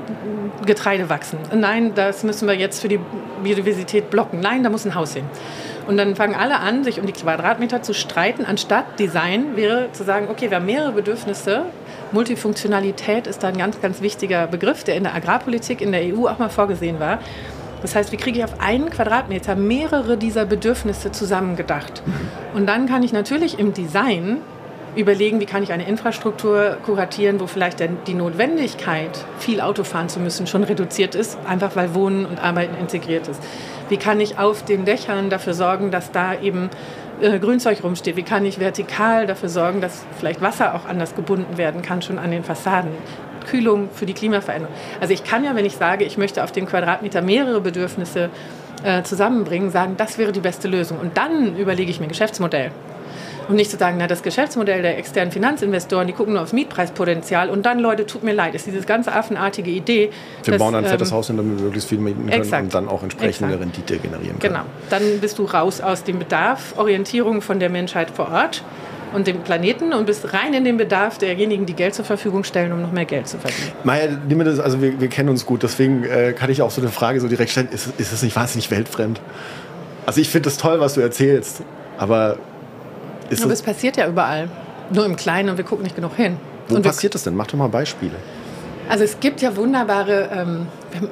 Getreide wachsen. Nein, das müssen wir jetzt für die Biodiversität blocken. Nein, da muss ein Haus hin. Und dann fangen alle an, sich um die Quadratmeter zu streiten, anstatt Design wäre zu sagen, okay, wir haben mehrere Bedürfnisse. Multifunktionalität ist da ein ganz, ganz wichtiger Begriff, der in der Agrarpolitik in der E U auch mal vorgesehen war. Das heißt, wie kriege ich auf einen Quadratmeter mehrere dieser Bedürfnisse zusammengedacht? Und dann kann ich natürlich im Design überlegen, wie kann ich eine Infrastruktur kuratieren, wo vielleicht die Notwendigkeit, viel Auto fahren zu müssen, schon reduziert ist, einfach weil Wohnen und Arbeiten integriert ist. Wie kann ich auf den Dächern dafür sorgen, dass da eben äh, Grünzeug rumsteht? Wie kann ich vertikal dafür sorgen, dass vielleicht Wasser auch anders gebunden werden kann, schon an den Fassaden? Kühlung für die Klimaveränderung. Also ich kann ja, wenn ich sage, ich möchte auf dem Quadratmeter mehrere Bedürfnisse äh, zusammenbringen, sagen, das wäre die beste Lösung. Und dann überlege ich mir ein Geschäftsmodell. Und nicht zu sagen, na, das Geschäftsmodell der externen Finanzinvestoren, die gucken nur aufs Mietpreispotenzial und dann, Leute, tut mir leid, ist diese ganze affenartige Idee. Wir dass, bauen ein fettes ähm, Haus hin, damit wir möglichst viel mieten können exakt, und dann auch entsprechende exakt. Rendite generieren können. Genau, dann bist du raus aus dem Bedarf, Orientierung von der Menschheit vor Ort und dem Planeten und bist rein in den Bedarf derjenigen, die Geld zur Verfügung stellen, um noch mehr Geld zu verdienen. Maja, also wir, wir kennen uns gut, deswegen äh, kann ich auch so eine Frage so direkt stellen, ist, ist es nicht wahnsinnig weltfremd? Also ich finde das toll, was du erzählst, aber ist aber das... es passiert ja überall, nur im Kleinen und wir gucken nicht genug hin. Wo und passiert das denn? Mach doch mal Beispiele. Also es gibt ja wunderbare, ähm,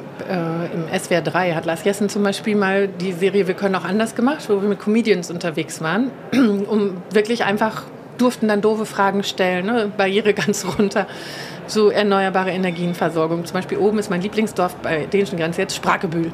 äh, im S W R drei hat Lars Jessen zum Beispiel mal die Serie Wir können auch anders gemacht, wo wir mit Comedians unterwegs waren, um wirklich einfach, durften dann doofe Fragen stellen, ne? Barriere ganz runter, so erneuerbare Energienversorgung. Zum Beispiel oben ist mein Lieblingsdorf bei dänischen Grenze jetzt Spragebühl.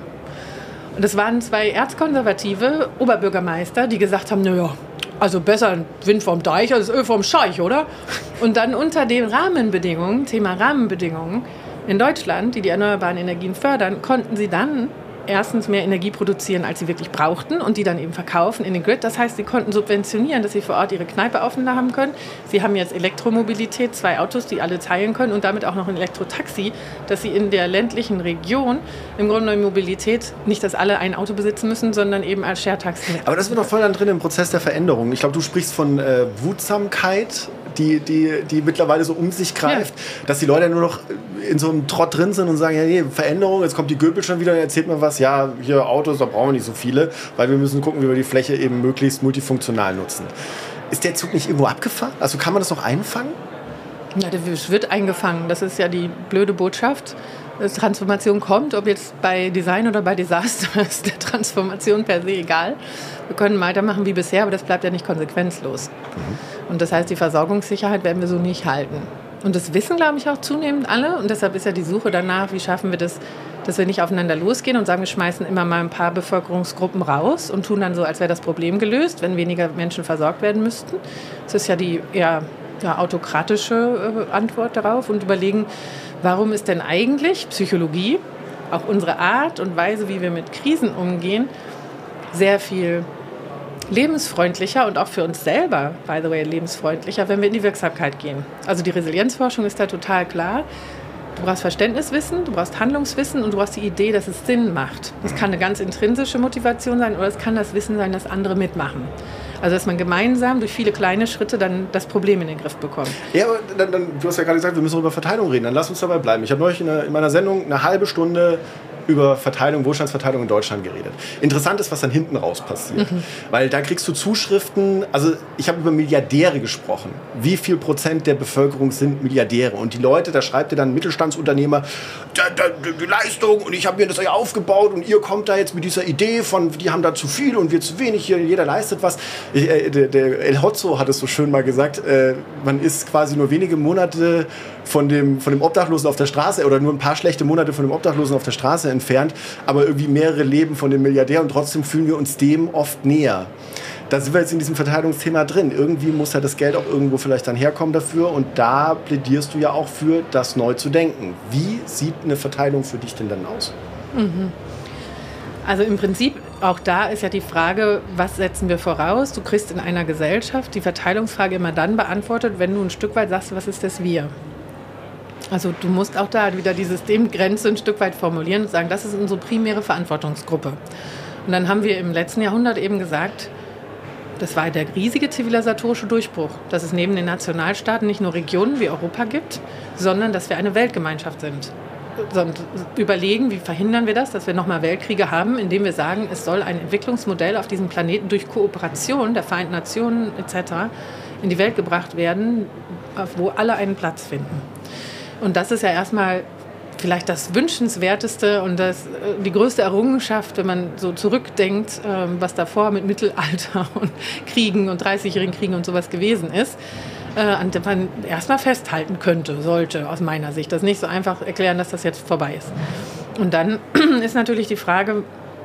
Und das waren zwei erzkonservative Oberbürgermeister, die gesagt haben, naja, also besser Wind vom Deich als Öl vom Scheich, oder? Und dann unter den Rahmenbedingungen, Thema Rahmenbedingungen, in Deutschland, die die erneuerbaren Energien fördern, konnten sie dann erstens mehr Energie produzieren, als sie wirklich brauchten und die dann eben verkaufen in den Grid. Das heißt, sie konnten subventionieren, dass sie vor Ort ihre Kneipe offen haben können. Sie haben jetzt Elektromobilität, zwei Autos, die alle teilen können und damit auch noch ein Elektrotaxi, dass sie in der ländlichen Region im Grunde genommen Mobilität, nicht, dass alle ein Auto besitzen müssen, sondern eben als Share-Taxi. Aber das wird doch voll dann drin im Prozess der Veränderung. Ich glaube, du sprichst von äh, Wutsamkeit, die, die, die mittlerweile so um sich greift, ja. Dass die Leute nur noch in so einem Trott drin sind und sagen, ja, nee, Veränderung, jetzt kommt die Göpel schon wieder und erzählt mir was, ja, hier Autos, da brauchen wir nicht so viele, weil wir müssen gucken, wie wir die Fläche eben möglichst multifunktional nutzen. Ist der Zug nicht irgendwo abgefahren? Also kann man das noch einfangen? Ja, das wird eingefangen. Das ist ja die blöde Botschaft. Dass Transformation kommt, ob jetzt bei Design oder bei Desaster, ist der Transformation per se egal. Wir können weitermachen wie bisher, aber das bleibt ja nicht konsequenzlos. Mhm. Und das heißt, die Versorgungssicherheit werden wir so nicht halten. Und das wissen, glaube ich, auch zunehmend alle. Und deshalb ist ja die Suche danach, wie schaffen wir das, dass wir nicht aufeinander losgehen und sagen, wir schmeißen immer mal ein paar Bevölkerungsgruppen raus und tun dann so, als wäre das Problem gelöst, wenn weniger Menschen versorgt werden müssten. Das ist ja die eher ja, autokratische äh, Antwort darauf und überlegen, warum ist denn eigentlich Psychologie, auch unsere Art und Weise, wie wir mit Krisen umgehen, sehr viel lebensfreundlicher und auch für uns selber, by the way, lebensfreundlicher, wenn wir in die Wirksamkeit gehen. Also die Resilienzforschung ist da total klar. Du brauchst Verständniswissen, du brauchst Handlungswissen und du brauchst die Idee, dass es Sinn macht. Das kann eine ganz intrinsische Motivation sein oder es kann das Wissen sein, dass andere mitmachen. Also dass man gemeinsam durch viele kleine Schritte dann das Problem in den Griff bekommt. Ja, aber dann, dann, du hast ja gerade gesagt, wir müssen über Verteilung reden. Dann lass uns dabei bleiben. Ich habe neulich in, einer, in meiner Sendung eine halbe Stunde über Verteilung, Wohlstandsverteilung in Deutschland geredet. Interessant ist, was dann hinten raus passiert. Mhm. Weil da kriegst du Zuschriften, also ich habe über Milliardäre gesprochen. Wie viel Prozent der Bevölkerung sind Milliardäre? Und die Leute, da schreibt dir dann ein Mittelstandsunternehmer, die, die Leistung und ich habe mir das ja aufgebaut und ihr kommt da jetzt mit dieser Idee von, die haben da zu viel und wir zu wenig, hier, jeder leistet was. Ich, äh, der, der El Hotzo hat es so schön mal gesagt, äh, man ist quasi nur wenige Monate von dem, von dem Obdachlosen auf der Straße oder nur ein paar schlechte Monate von dem Obdachlosen auf der Straße entfernt, aber irgendwie mehrere Leben von dem Milliardär und trotzdem fühlen wir uns dem oft näher. Da sind wir jetzt in diesem Verteilungsthema drin. Irgendwie muss ja das Geld auch irgendwo vielleicht dann herkommen dafür und da plädierst du ja auch für, das neu zu denken. Wie sieht eine Verteilung für dich denn dann aus? Mhm. Also im Prinzip, auch da ist ja die Frage, was setzen wir voraus? Du kriegst in einer Gesellschaft die Verteilungsfrage immer dann beantwortet, wenn du ein Stück weit sagst, was ist das Wir? Also du musst auch da wieder die Systemgrenze ein Stück weit formulieren und sagen, das ist unsere primäre Verantwortungsgruppe. Und dann haben wir im letzten Jahrhundert eben gesagt, das war der riesige zivilisatorische Durchbruch, dass es neben den Nationalstaaten nicht nur Regionen wie Europa gibt, sondern dass wir eine Weltgemeinschaft sind. Und überlegen, wie verhindern wir das, dass wir nochmal Weltkriege haben, indem wir sagen, es soll ein Entwicklungsmodell auf diesem Planeten durch Kooperation der Vereinten Nationen et cetera in die Welt gebracht werden, wo alle einen Platz finden. Und das ist ja erstmal vielleicht das Wünschenswerteste und das, die größte Errungenschaft, wenn man so zurückdenkt, was davor mit Mittelalter und Kriegen und dreißigjährigen Kriegen und sowas gewesen ist, an dem man erstmal festhalten könnte, sollte aus meiner Sicht. Das nicht so einfach erklären, dass das jetzt vorbei ist. Und dann ist natürlich die Frage,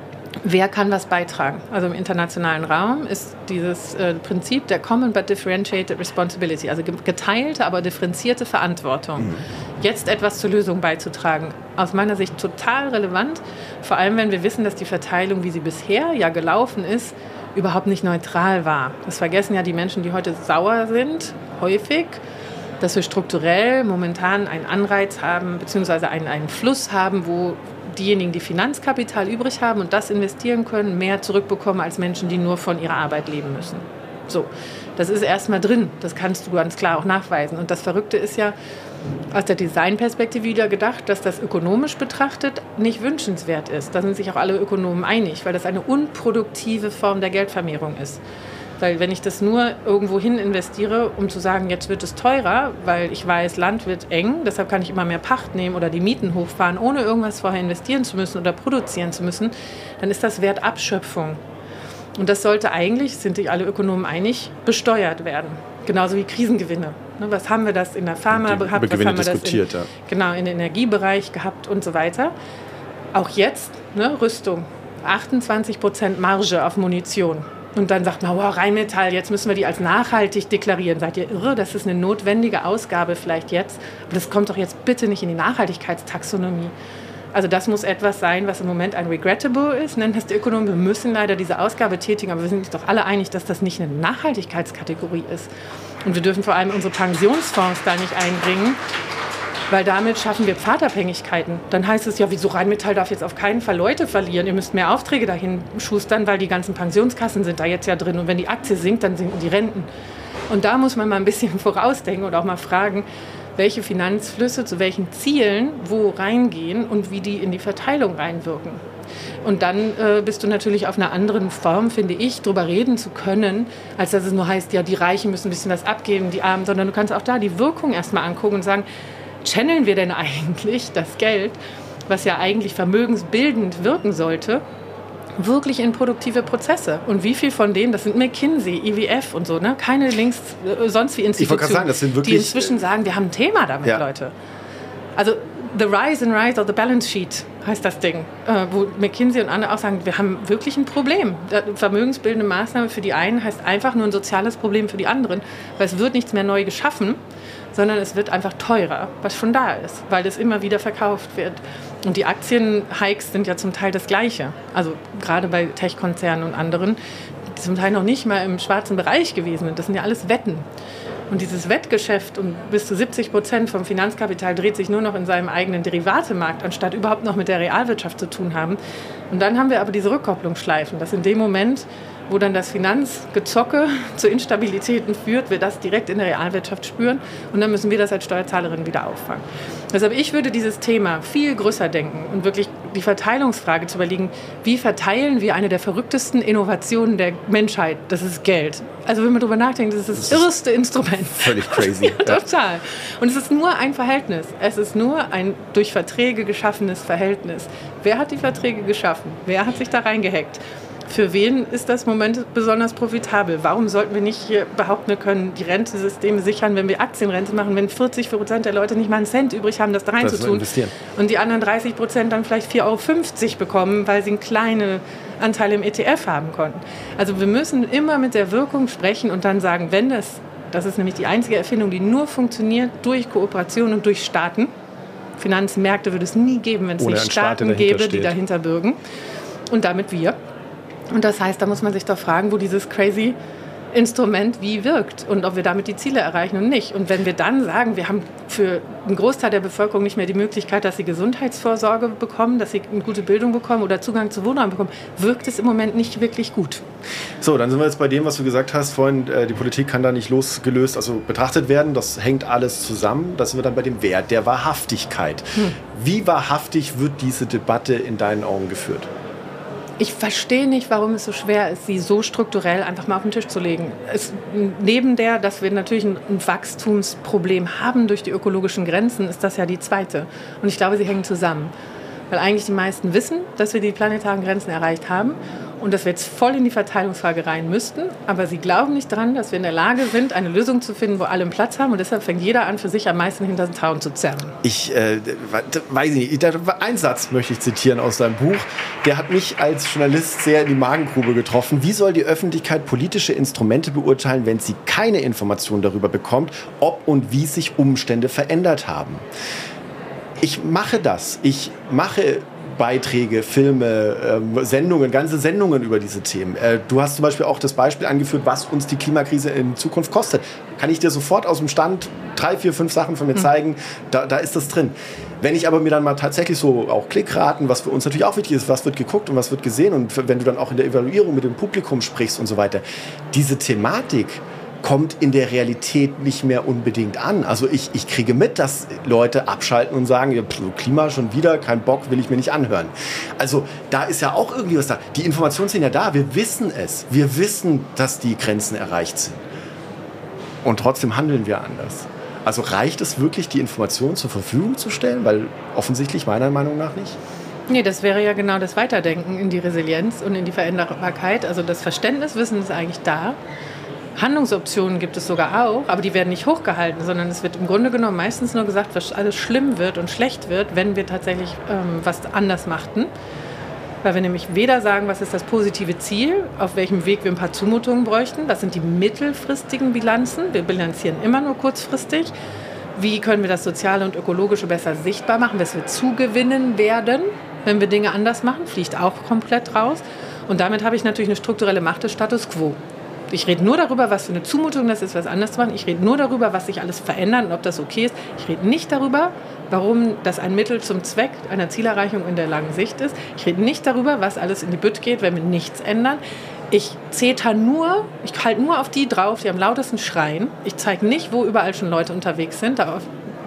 wer kann was beitragen? Also im internationalen Raum ist dieses äh, Prinzip der Common but Differentiated Responsibility, also geteilte, aber differenzierte Verantwortung, mhm. jetzt etwas zur Lösung beizutragen, aus meiner Sicht total relevant, vor allem wenn wir wissen, dass die Verteilung, wie sie bisher ja gelaufen ist, überhaupt nicht neutral war. Das vergessen ja die Menschen, die heute sauer sind, häufig, dass wir strukturell momentan einen Anreiz haben, beziehungsweise einen, einen Fluss haben, wo diejenigen, die Finanzkapital übrig haben und das investieren können, mehr zurückbekommen als Menschen, die nur von ihrer Arbeit leben müssen. So, das ist erstmal drin, das kannst du ganz klar auch nachweisen. Und das Verrückte ist ja aus der Designperspektive wieder gedacht, dass das ökonomisch betrachtet nicht wünschenswert ist. Da sind sich auch alle Ökonomen einig, weil das eine unproduktive Form der Geldvermehrung ist. Weil wenn ich das nur irgendwo hin investiere, um zu sagen, jetzt wird es teurer, weil ich weiß, Land wird eng, deshalb kann ich immer mehr Pacht nehmen oder die Mieten hochfahren, ohne irgendwas vorher investieren zu müssen oder produzieren zu müssen, dann ist das Wertabschöpfung. Und das sollte eigentlich, sind sich alle Ökonomen einig, besteuert werden. Genauso wie Krisengewinne. Was haben wir das in der Pharma gehabt, was haben wir das in, ja. genau, in den Energiebereich gehabt und so weiter. Auch jetzt, ne, Rüstung, achtundzwanzig Prozent Marge auf Munition. Und dann sagt man, wow, Rheinmetall, jetzt müssen wir die als nachhaltig deklarieren. Seid ihr irre? Das ist eine notwendige Ausgabe vielleicht jetzt. Aber das kommt doch jetzt bitte nicht in die Nachhaltigkeitstaxonomie. Also das muss etwas sein, was im Moment ein regrettable ist, nennen das die Ökonomen. Wir müssen leider diese Ausgabe tätigen, aber wir sind uns doch alle einig, dass das nicht eine Nachhaltigkeitskategorie ist. Und wir dürfen vor allem unsere Pensionsfonds da nicht einbringen, weil damit schaffen wir Pfadabhängigkeiten. Dann heißt es ja, wieso Rheinmetall darf jetzt auf keinen Fall Leute verlieren. Ihr müsst mehr Aufträge dahin schustern, weil die ganzen Pensionskassen sind da jetzt ja drin. Und wenn die Aktie sinkt, dann sinken die Renten. Und da muss man mal ein bisschen vorausdenken und auch mal fragen, welche Finanzflüsse zu welchen Zielen wo reingehen und wie die in die Verteilung reinwirken. Und dann äh, bist du natürlich auf einer anderen Form, finde ich, darüber reden zu können, als dass es nur heißt, ja, die Reichen müssen ein bisschen was abgeben, die Armen, sondern du kannst auch da die Wirkung erstmal angucken und sagen, channeln wir denn eigentlich das Geld, was ja eigentlich vermögensbildend wirken sollte, wirklich in produktive Prozesse? Und wie viel von denen, das sind McKinsey, I W F und so, ne? Keine links, äh, sonst wie Institutionen, sagen, das sind wirklich, die inzwischen sagen, wir haben ein Thema damit, ja. Leute. Also The Rise and Rise of the Balance Sheet heißt das Ding, äh, wo McKinsey und andere auch sagen, wir haben wirklich ein Problem. Vermögensbildende Maßnahme für die einen heißt einfach nur ein soziales Problem für die anderen, weil es wird nichts mehr neu geschaffen, sondern es wird einfach teurer, was schon da ist, weil es immer wieder verkauft wird. Und die Aktien-Hikes sind ja zum Teil das Gleiche. Also gerade bei Tech-Konzernen und anderen, die zum Teil noch nicht mal im schwarzen Bereich gewesen sind. Das sind ja alles Wetten. Und dieses Wettgeschäft und bis zu siebzig Prozent vom Finanzkapital dreht sich nur noch in seinem eigenen Derivatemarkt, anstatt überhaupt noch mit der Realwirtschaft zu tun haben. Und dann haben wir aber diese Rückkopplungsschleifen, dass in dem Moment, wo dann das Finanzgezocke zu Instabilitäten führt, wir das direkt in der Realwirtschaft spüren und dann müssen wir das als Steuerzahlerin wieder auffangen. Deshalb, ich würde dieses Thema viel größer denken und wirklich die Verteilungsfrage zu überlegen, wie verteilen wir eine der verrücktesten Innovationen der Menschheit, das ist Geld. Also wenn man darüber nachdenkt, das ist das, das irrste Instrument. Völlig crazy. Ja, total. Und es ist nur ein Verhältnis. Es ist nur ein durch Verträge geschaffenes Verhältnis. Wer hat die Verträge geschaffen? Wer hat sich da reingehackt? Für wen ist das Moment besonders profitabel? Warum sollten wir nicht hier behaupten, wir können die Rentensysteme sichern, wenn wir Aktienrente machen, wenn vierzig Prozent der Leute nicht mal einen Cent übrig haben, das da reinzutun und die anderen dreißig Prozent dann vielleicht vier Euro fünfzig bekommen, weil sie einen kleinen Anteil im E T F haben konnten. Also wir müssen immer mit der Wirkung sprechen und dann sagen, wenn das, das ist nämlich die einzige Erfindung, die nur funktioniert durch Kooperation und durch Staaten. Finanzmärkte würde es nie geben, wenn es nicht Staaten gäbe, die dahinter bürgen. Und damit wir. Und das heißt, da muss man sich doch fragen, wo dieses crazy Instrument wie wirkt und ob wir damit die Ziele erreichen und nicht. Und wenn wir dann sagen, wir haben für einen Großteil der Bevölkerung nicht mehr die Möglichkeit, dass sie Gesundheitsvorsorge bekommen, dass sie eine gute Bildung bekommen oder Zugang zu Wohnraum bekommen, wirkt es im Moment nicht wirklich gut. So, dann sind wir jetzt bei dem, was du gesagt hast vorhin, äh, die Politik kann da nicht losgelöst, also betrachtet werden, das hängt alles zusammen. Da sind wir dann bei dem Wert der Wahrhaftigkeit. Hm. Wie wahrhaftig wird diese Debatte in deinen Augen geführt? Ich verstehe nicht, warum es so schwer ist, sie so strukturell einfach mal auf den Tisch zu legen. Es, neben der, dass wir natürlich ein, ein Wachstumsproblem haben durch die ökologischen Grenzen, ist das ja die zweite. Und ich glaube, sie hängen zusammen. Weil eigentlich die meisten wissen, dass wir die planetaren Grenzen erreicht haben und dass wir jetzt voll in die Verteilungsfrage rein müssten. Aber sie glauben nicht dran, dass wir in der Lage sind, eine Lösung zu finden, wo alle einen Platz haben. Und deshalb fängt jeder an, für sich am meisten hinter den Zaun zu zerren. Ich äh, weiß nicht, einen Satz möchte ich zitieren aus deinem Buch. Der hat mich als Journalist sehr in die Magengrube getroffen. Wie soll die Öffentlichkeit politische Instrumente beurteilen, wenn sie keine Informationen darüber bekommt, ob und wie sich Umstände verändert haben? Ich mache das. Ich mache Beiträge, Filme, ähm, Sendungen, ganze Sendungen über diese Themen. Äh, du hast zum Beispiel auch das Beispiel angeführt, was uns die Klimakrise in Zukunft kostet. Kann ich dir sofort aus dem Stand drei, vier, fünf Sachen von mir zeigen, mhm. da, da ist das drin. Wenn ich aber mir dann mal tatsächlich so auch Klickraten, was für uns natürlich auch wichtig ist, was wird geguckt und was wird gesehen und wenn du dann auch in der Evaluierung mit dem Publikum sprichst und so weiter, diese Thematik kommt in der Realität nicht mehr unbedingt an. Also ich, ich kriege mit, dass Leute abschalten und sagen, ja, Klima schon wieder, kein Bock, will ich mir nicht anhören. Also da ist ja auch irgendwie was da. Die Informationen sind ja da, wir wissen es. Wir wissen, dass die Grenzen erreicht sind. Und trotzdem handeln wir anders. Also reicht es wirklich, die Informationen zur Verfügung zu stellen? Weil offensichtlich meiner Meinung nach nicht. Nee, das wäre ja genau das Weiterdenken in die Resilienz und in die Veränderbarkeit. Also das Verständnis, Wissen ist eigentlich da. Handlungsoptionen gibt es sogar auch, aber die werden nicht hochgehalten, sondern es wird im Grunde genommen meistens nur gesagt, was alles schlimm wird und schlecht wird, wenn wir tatsächlich ähm, was anders machten. Weil wir nämlich weder sagen, was ist das positive Ziel, auf welchem Weg wir ein paar Zumutungen bräuchten, was sind die mittelfristigen Bilanzen, wir bilanzieren immer nur kurzfristig, wie können wir das Soziale und Ökologische besser sichtbar machen, was wir zugewinnen werden, wenn wir Dinge anders machen, fliegt auch komplett raus. Und damit habe ich natürlich eine strukturelle Macht des Status quo. Ich rede nur darüber, was für eine Zumutung das ist, was anders zu machen. Ich rede nur darüber, was sich alles verändert und ob das okay ist. Ich rede nicht darüber, warum das ein Mittel zum Zweck einer Zielerreichung in der langen Sicht ist. Ich rede nicht darüber, was alles in die Bütt geht, wenn wir nichts ändern. Ich zeter nur, ich halte nur auf die drauf, die am lautesten schreien. Ich zeige nicht, wo überall schon Leute unterwegs sind. Da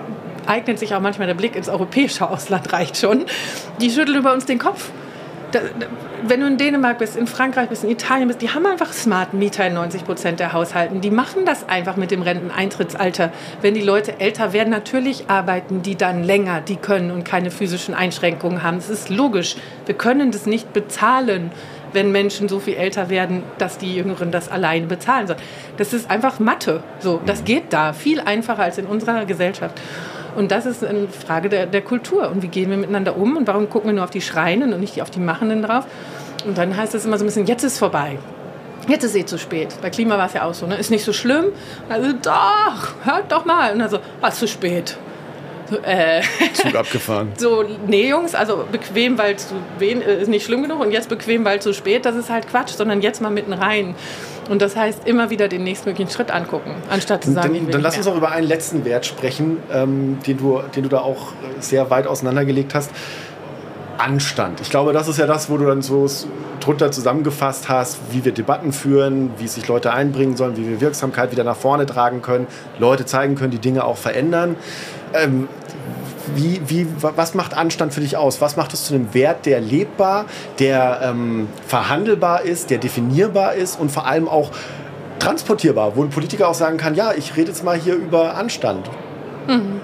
eignet sich auch manchmal der Blick ins europäische Ausland, reicht schon. Die schütteln über uns den Kopf. Da, da, wenn du in Dänemark bist, in Frankreich bist, in Italien bist, die haben einfach Smart Mieter in neunzig Prozent der Haushalten. Die machen das einfach mit dem Renteneintrittsalter. Wenn die Leute älter werden, natürlich arbeiten die dann länger, die können und keine physischen Einschränkungen haben. Das ist logisch. Wir können das nicht bezahlen, wenn Menschen so viel älter werden, dass die Jüngeren das alleine bezahlen sollen. Das ist einfach Mathe. So, das geht da viel einfacher als in unserer Gesellschaft. Und das ist eine Frage der, der Kultur. Und wie gehen wir miteinander um? Und warum gucken wir nur auf die Schreienden und nicht auf die Machenden drauf? Und dann heißt es immer so ein bisschen, jetzt ist vorbei. Jetzt ist eh zu spät. Bei Klima war es ja auch so, ne? Ist nicht so schlimm. Also doch, hört doch mal. Und dann so, ah, zu spät. So, äh, Zug abgefahren. So, nee, Jungs, also bequem, weil zu wen ist nicht schlimm genug und jetzt bequem, weil zu spät, das ist halt Quatsch, sondern jetzt mal mitten rein. Und das heißt, immer wieder den nächstmöglichen Schritt angucken, anstatt zu sagen, Dann, dann lass uns auch über einen letzten Wert sprechen, ähm, den, du, den du da auch sehr weit auseinandergelegt hast. Anstand. Ich glaube, das ist ja das, wo du dann so drunter zusammengefasst hast, wie wir Debatten führen, wie sich Leute einbringen sollen, wie wir Wirksamkeit wieder nach vorne tragen können, Leute zeigen können, die Dinge auch verändern. Ähm, wie, wie, was macht Anstand für dich aus? Was macht es zu einem Wert, der lebbar, der ähm, verhandelbar ist, der definierbar ist und vor allem auch transportierbar, wo ein Politiker auch sagen kann, ja, ich rede jetzt mal hier über Anstand. Mhm.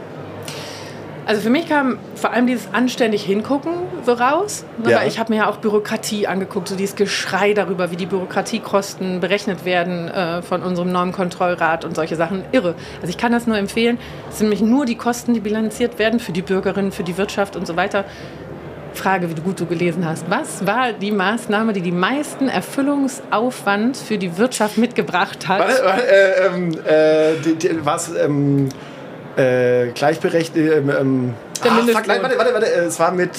Also für mich kam vor allem dieses anständig hingucken so raus. Ja. Aber ich habe mir ja auch Bürokratie angeguckt, so dieses Geschrei darüber, wie die Bürokratiekosten berechnet werden äh, von unserem Normkontrollrat und solche Sachen. Irre. Also ich kann das nur empfehlen. Es sind nämlich nur die Kosten, die bilanziert werden für die Bürgerinnen, für die Wirtschaft und so weiter. Frage, wie du gut du gelesen hast. Was war die Maßnahme, die die meisten Erfüllungsaufwand für die Wirtschaft mitgebracht hat? Warte, warte, äh, ähm, äh, die, die, was, ähm, äh, gleichberechtigt, ähm, ähm, ah, fuck, nein, warte, warte, warte, es war mit,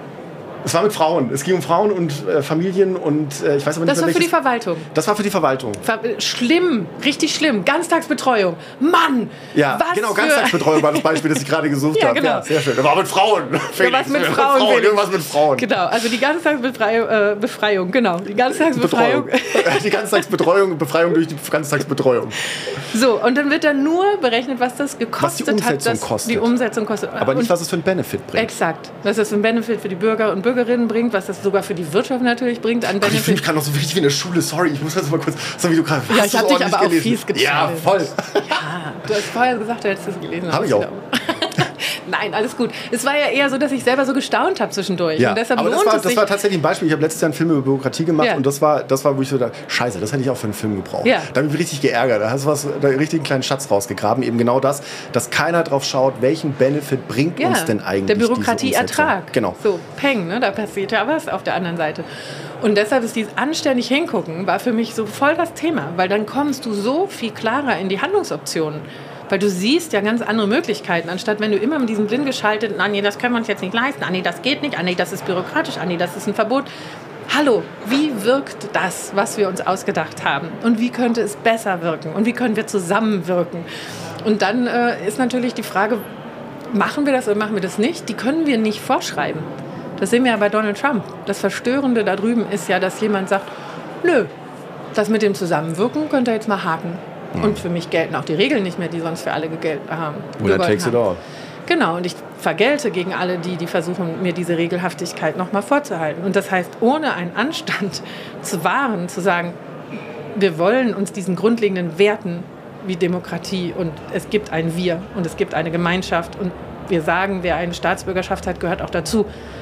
es war mit Frauen. Es ging um Frauen und äh, Familien und äh, ich weiß aber nicht Das mehr, war für die welches- Verwaltung. Das war für die Verwaltung. Ver schlimm, richtig schlimm. Ganztagsbetreuung. Mann! Ja, was genau, für- Ganztagsbetreuung war das Beispiel, das ich gerade gesucht Ja, habe. genau. Ja, sehr schön. Das war mit Frauen. Irgendwas mit Felix. Frauen. Felix. Irgendwas mit Frauen. Genau, also die Ganztagsbefreiung, äh, Befreiung, genau. Die Ganztagsbefreiung. Betreuung. Die Ganztagsbetreuung, Befreiung durch die Ganztagsbetreuung. So, und dann wird dann nur berechnet, was das gekostet Was die Umsetzung hat. dass kostet. Die Umsetzung kostet. Aber nicht, Und was es für einen Benefit bringt. exakt. Was das für einen Benefit für die Bürger und Bürgerinnen bringt, was das sogar für die Wirtschaft natürlich bringt an Gott, ich fühle mich Benefit. gerade noch so richtig wie in der Schule. Sorry, ich muss jetzt mal kurz, so wie du gerade Ja, hast ich du hab es dich ordentlich aber auch gelesen? fies gechallenged. Ja, voll. Ja, du hast vorher gesagt, du hättest es gelesen. Hab ich auch. Nein, alles gut. Es war ja eher so, dass ich selber so gestaunt habe zwischendurch. Ja, Und deshalb aber das lohnt war, es das sich. war tatsächlich ein Beispiel. Ich habe letztes Jahr einen Film über Bürokratie gemacht Ja. und das war, das war, wo ich so dachte, scheiße, das hätte ich auch für einen Film gebraucht. Ja. Da habe ich mich richtig geärgert. Da hast du was, da richtig einen kleinen Schatz rausgegraben. Eben genau das, dass keiner drauf schaut, welchen Benefit bringt Ja, uns denn eigentlich der diese Bürokratieertrag. Umsetzung. Genau. So, peng, ne? Da passiert ja was auf der anderen Seite. Und deshalb ist dieses anständig hingucken, war für mich so voll das Thema, weil dann kommst du so viel klarer in die Handlungsoptionen. Weil du siehst ja ganz andere Möglichkeiten, anstatt wenn du immer mit diesem blind geschalteten, ah nee, das können wir uns jetzt nicht leisten, ah nee, das geht nicht, ah nee, das ist bürokratisch, ah nee, das ist ein Verbot. Hallo, wie wirkt das, was wir uns ausgedacht haben? Und wie könnte es besser wirken? Und wie können wir zusammenwirken? Und dann äh, ist natürlich die Frage, machen wir das oder machen wir das nicht? Die können wir nicht vorschreiben. Das sehen wir ja bei Donald Trump. Das Verstörende da drüben ist ja, dass jemand sagt, nö, das mit dem Zusammenwirken könnt ihr jetzt mal haken. Und für mich gelten auch die Regeln nicht mehr, die sonst für alle gegelt haben. Winner takes it all. Genau, und ich vergelte gegen alle die, die versuchen, mir diese Regelhaftigkeit nochmal vorzuhalten. Und das heißt, ohne einen Anstand zu wahren, zu sagen, wir wollen uns diesen grundlegenden Werten wie Demokratie und es gibt ein Wir und es gibt eine Gemeinschaft und wir sagen, wer eine Staatsbürgerschaft hat, gehört auch dazu.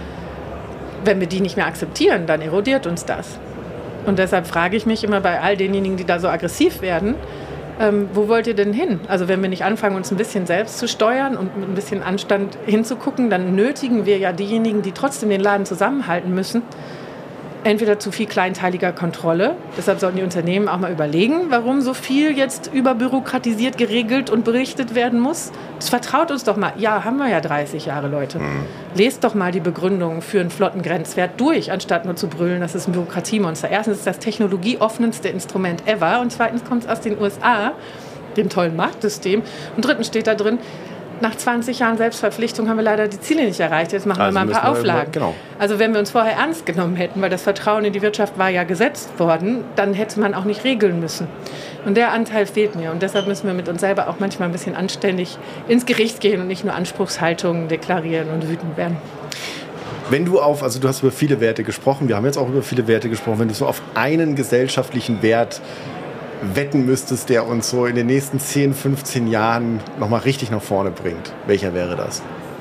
Wenn wir die nicht mehr akzeptieren, dann erodiert uns das. Und deshalb frage ich mich immer bei all denjenigen, die da so aggressiv werden, ähm, wo wollt ihr denn hin? Also wenn wir nicht anfangen, uns ein bisschen selbst zu steuern und mit ein bisschen Anstand hinzugucken, dann nötigen wir ja diejenigen, die trotzdem den Laden zusammenhalten müssen, entweder zu viel kleinteiliger Kontrolle. Deshalb sollten die Unternehmen auch mal überlegen, warum so viel jetzt überbürokratisiert geregelt und berichtet werden muss. Das vertraut uns doch mal. Ja, haben wir ja dreißig Jahre, Leute. Mhm. Lest doch mal die Begründung für einen flotten Grenzwert durch, anstatt nur zu brüllen, das ist ein Bürokratiemonster. Erstens ist das technologieoffenste Instrument ever und zweitens kommt es aus den U S A, dem tollen Marktsystem. Und drittens steht da drin, nach zwanzig Jahren Selbstverpflichtung haben wir leider die Ziele nicht erreicht. Jetzt machen Also wir mal ein paar müssen wir Auflagen. immer- genau. Also wenn wir uns vorher ernst genommen hätten, weil das Vertrauen in die Wirtschaft war ja gesetzt worden, dann hätte man auch nicht regeln müssen. Und der Anteil fehlt mir. Und deshalb müssen wir mit uns selber auch manchmal ein bisschen anständig ins Gericht gehen und nicht nur Anspruchshaltungen deklarieren und wütend werden. Wenn du auf, also du hast über viele Werte gesprochen, wir haben jetzt auch über viele Werte gesprochen, wenn du so auf einen gesellschaftlichen Wert wetten müsstest, der uns so in den nächsten zehn, fünfzehn Jahren nochmal richtig nach vorne bringt, welcher wäre das?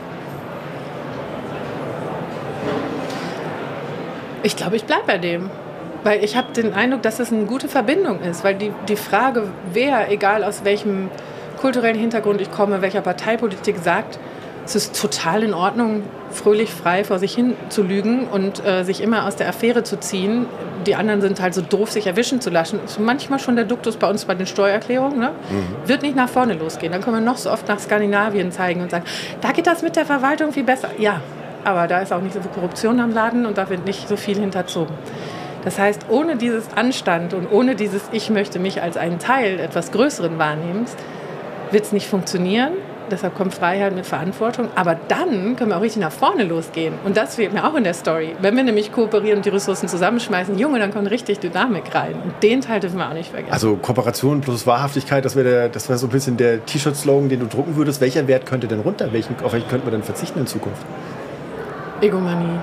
Ich glaube, ich bleibe bei dem. Weil ich habe den Eindruck, dass es eine gute Verbindung ist. Weil die, die Frage, wer, egal aus welchem kulturellen Hintergrund ich komme, welcher Parteipolitik sagt, es ist total in Ordnung, fröhlich frei vor sich hin zu lügen und äh, sich immer aus der Affäre zu ziehen. Die anderen sind halt so doof, sich erwischen zu lassen. Ist manchmal schon der Duktus bei uns bei den Steuererklärungen. Ne? Mhm. Wird nicht nach vorne losgehen. Dann können wir noch so oft nach Skandinavien zeigen und sagen, da geht das mit der Verwaltung viel besser. Ja, aber da ist auch nicht so viel Korruption am Laden und da wird nicht so viel hinterzogen. Das heißt, ohne dieses Anstand und ohne dieses Ich möchte mich als einen Teil etwas Größeren wahrnehmens, wird es nicht funktionieren. Deshalb kommt Freiheit mit Verantwortung. Aber dann können wir auch richtig nach vorne losgehen. Und das fehlt mir auch in der Story. Wenn wir nämlich kooperieren und die Ressourcen zusammenschmeißen, Junge, dann kommt richtig Dynamik rein. Und den Teil dürfen wir auch nicht vergessen. Also Kooperation plus Wahrhaftigkeit, das wäre das wär so ein bisschen der T-Shirt-Slogan, den du drucken würdest. Welcher Wert könnte denn runter? Welchen, auf welchen könnten wir denn verzichten in Zukunft? Egomanie.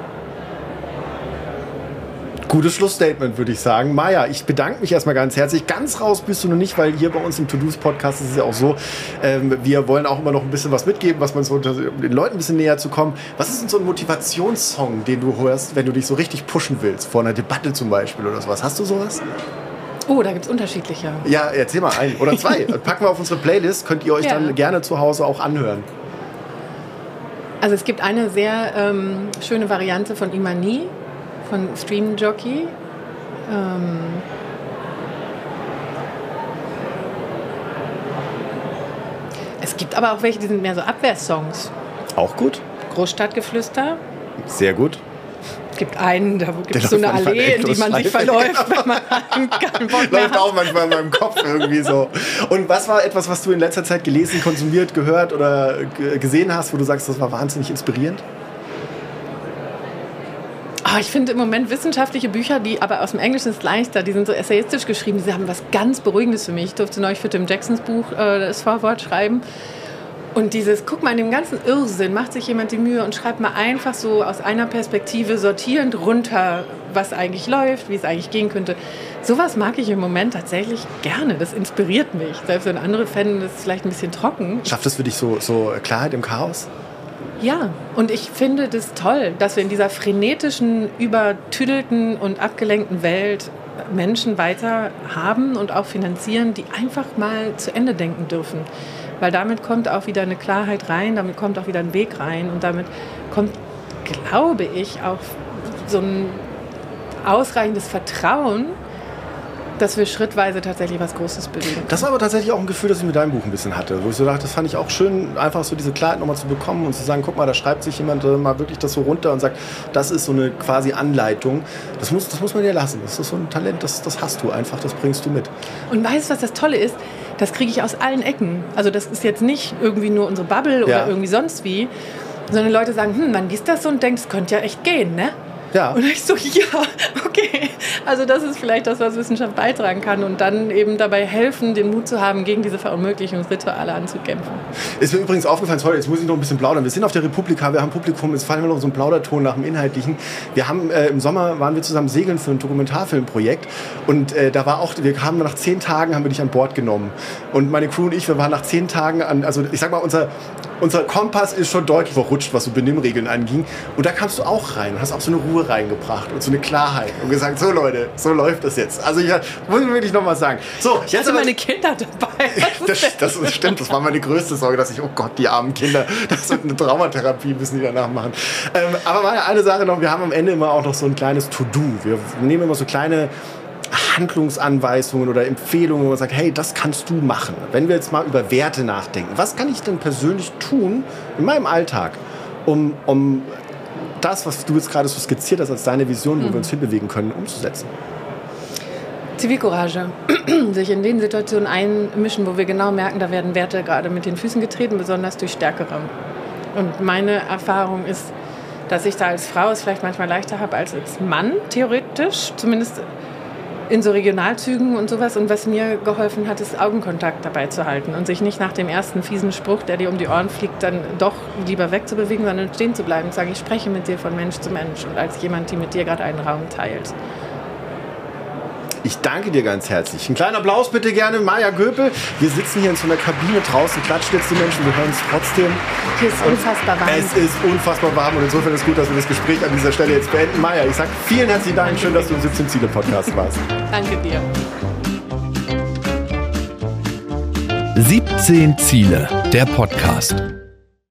Gutes Schlussstatement, würde ich sagen. Maja, ich bedanke mich erstmal ganz herzlich. Ganz raus bist du noch nicht, weil hier bei uns im To-Dos-Podcast ist es ja auch so, ähm, wir wollen auch immer noch ein bisschen was mitgeben, was man so unter, um den Leuten ein bisschen näher zu kommen. Was ist denn so ein Motivationssong, den du hörst, wenn du dich so richtig pushen willst? Vor einer Debatte zum Beispiel oder sowas. Hast du sowas? Oh, da gibt es unterschiedliche. Ja, erzähl mal einen oder zwei. Packen wir auf unsere Playlist, könnt ihr euch ja. dann gerne zu Hause auch anhören. Also es gibt eine sehr ähm, schöne Variante von Imani, von Stream Jockey. Ähm es gibt aber auch welche, die sind mehr so Abwehrsongs. Auch gut. Großstadtgeflüster. Sehr gut. Es gibt einen, da gibt es so eine Allee, in die man sich verläuft, wenn man keinen Bock mehr Läuft hat. auch manchmal in meinem Kopf irgendwie so. Und was war etwas, was du in letzter Zeit gelesen, konsumiert, gehört oder g- gesehen hast, wo du sagst, das war wahnsinnig inspirierend? Oh, ich finde im Moment wissenschaftliche Bücher, die aber aus dem Englischen ist leichter, die sind so essayistisch geschrieben, die haben was ganz Beruhigendes für mich. Ich durfte neulich für Tim Jacksons Buch äh, das Vorwort schreiben. Und dieses, guck mal, in dem ganzen Irrsinn macht sich jemand die Mühe und schreibt mal einfach so aus einer Perspektive sortierend runter, was eigentlich läuft, wie es eigentlich gehen könnte. Sowas mag ich im Moment tatsächlich gerne. Das inspiriert mich. Selbst wenn andere fänden, das ist vielleicht ein bisschen trocken. Schafft es für dich so, so Klarheit im Chaos? Ja, und ich finde das toll, dass wir in dieser frenetischen, übertüdelten und abgelenkten Welt Menschen weiter haben und auch finanzieren, die einfach mal zu Ende denken dürfen. Weil damit kommt auch wieder eine Klarheit rein, damit kommt auch wieder ein Weg rein und damit kommt, glaube ich, auch so ein ausreichendes Vertrauen, dass wir schrittweise tatsächlich was Großes bewegen können. Das war aber tatsächlich auch ein Gefühl, das ich mit deinem Buch ein bisschen hatte, wo ich so dachte, das fand ich auch schön, einfach so diese Klarheit nochmal zu bekommen und zu sagen, guck mal, da schreibt sich jemand äh, mal wirklich das so runter und sagt, das ist so eine quasi Anleitung. Das muss, das muss man dir lassen. Das ist so ein Talent, das, das hast du einfach, das bringst du mit. Und weißt du, was das Tolle ist? Das kriege ich aus allen Ecken. Also das ist jetzt nicht irgendwie nur unsere Bubble oder ja. irgendwie sonst wie, sondern Leute sagen, hm, man liest das so und denkt, es könnte ja echt gehen, ne? Ja. Und ich so, ja, okay. Also das ist vielleicht das, was Wissenschaft beitragen kann und dann eben dabei helfen, den Mut zu haben, gegen diese Verunmöglichungsrituale anzukämpfen. Ist mir übrigens aufgefallen, sorry, jetzt muss ich noch ein bisschen plaudern. Wir sind auf der Republika, wir haben Publikum, jetzt fallen wir noch so einen Plauderton nach dem Inhaltlichen. Wir haben, äh, im Sommer waren wir zusammen segeln für ein Dokumentarfilmprojekt und äh, da war auch, wir kamen nach zehn Tagen, haben wir dich an Bord genommen. Und meine Crew und ich, wir waren nach zehn Tagen an, also ich sag mal, unser, unser Kompass ist schon deutlich verrutscht, was so Benimmregeln anging. Und da kamst du auch rein, hast auch so eine Ruhe reingebracht und so eine Klarheit und gesagt, so Leute, so läuft das jetzt. Also ich muss ich wirklich noch mal sagen. So, ich hatte meine Kinder dabei. Das, das, das stimmt, das war meine größte Sorge, dass ich, oh Gott, die armen Kinder, das wird eine Traumatherapie, müssen die danach machen. Ähm, aber mal eine Sache noch, wir haben am Ende immer auch noch so ein kleines To-Do. Wir nehmen immer so kleine Handlungsanweisungen oder Empfehlungen, wo man sagt, hey, das kannst du machen. Wenn wir jetzt mal über Werte nachdenken, was kann ich denn persönlich tun in meinem Alltag, um, um das, was du jetzt gerade so skizziert hast als deine Vision, wo mhm. wir uns hinbewegen können, umzusetzen? Zivilcourage. Sich in den Situationen einmischen, wo wir genau merken, da werden Werte gerade mit den Füßen getreten, besonders durch Stärkere. Und meine Erfahrung ist, dass ich da als Frau es vielleicht manchmal leichter habe als als Mann, theoretisch, zumindest in so Regionalzügen und sowas. Und was mir geholfen hat, ist Augenkontakt dabei zu halten und sich nicht nach dem ersten fiesen Spruch, der dir um die Ohren fliegt, dann doch lieber wegzubewegen, sondern stehen zu bleiben und sagen, ich spreche mit dir von Mensch zu Mensch und als jemand, die mit dir gerade einen Raum teilt. Ich danke dir ganz herzlich. Ein kleiner Applaus bitte gerne, Maja Göpel. Wir sitzen hier in so einer Kabine draußen, klatschen jetzt die Menschen, wir hören es trotzdem. Hier ist unfassbar warm. Es ist unfassbar warm und insofern ist es gut, dass wir das Gespräch an dieser Stelle jetzt beenden. Maja, ich sage vielen herzlichen Dank. Schön, dass du im siebzehn Ziele Podcast warst. Danke dir. siebzehn Ziele, der Podcast.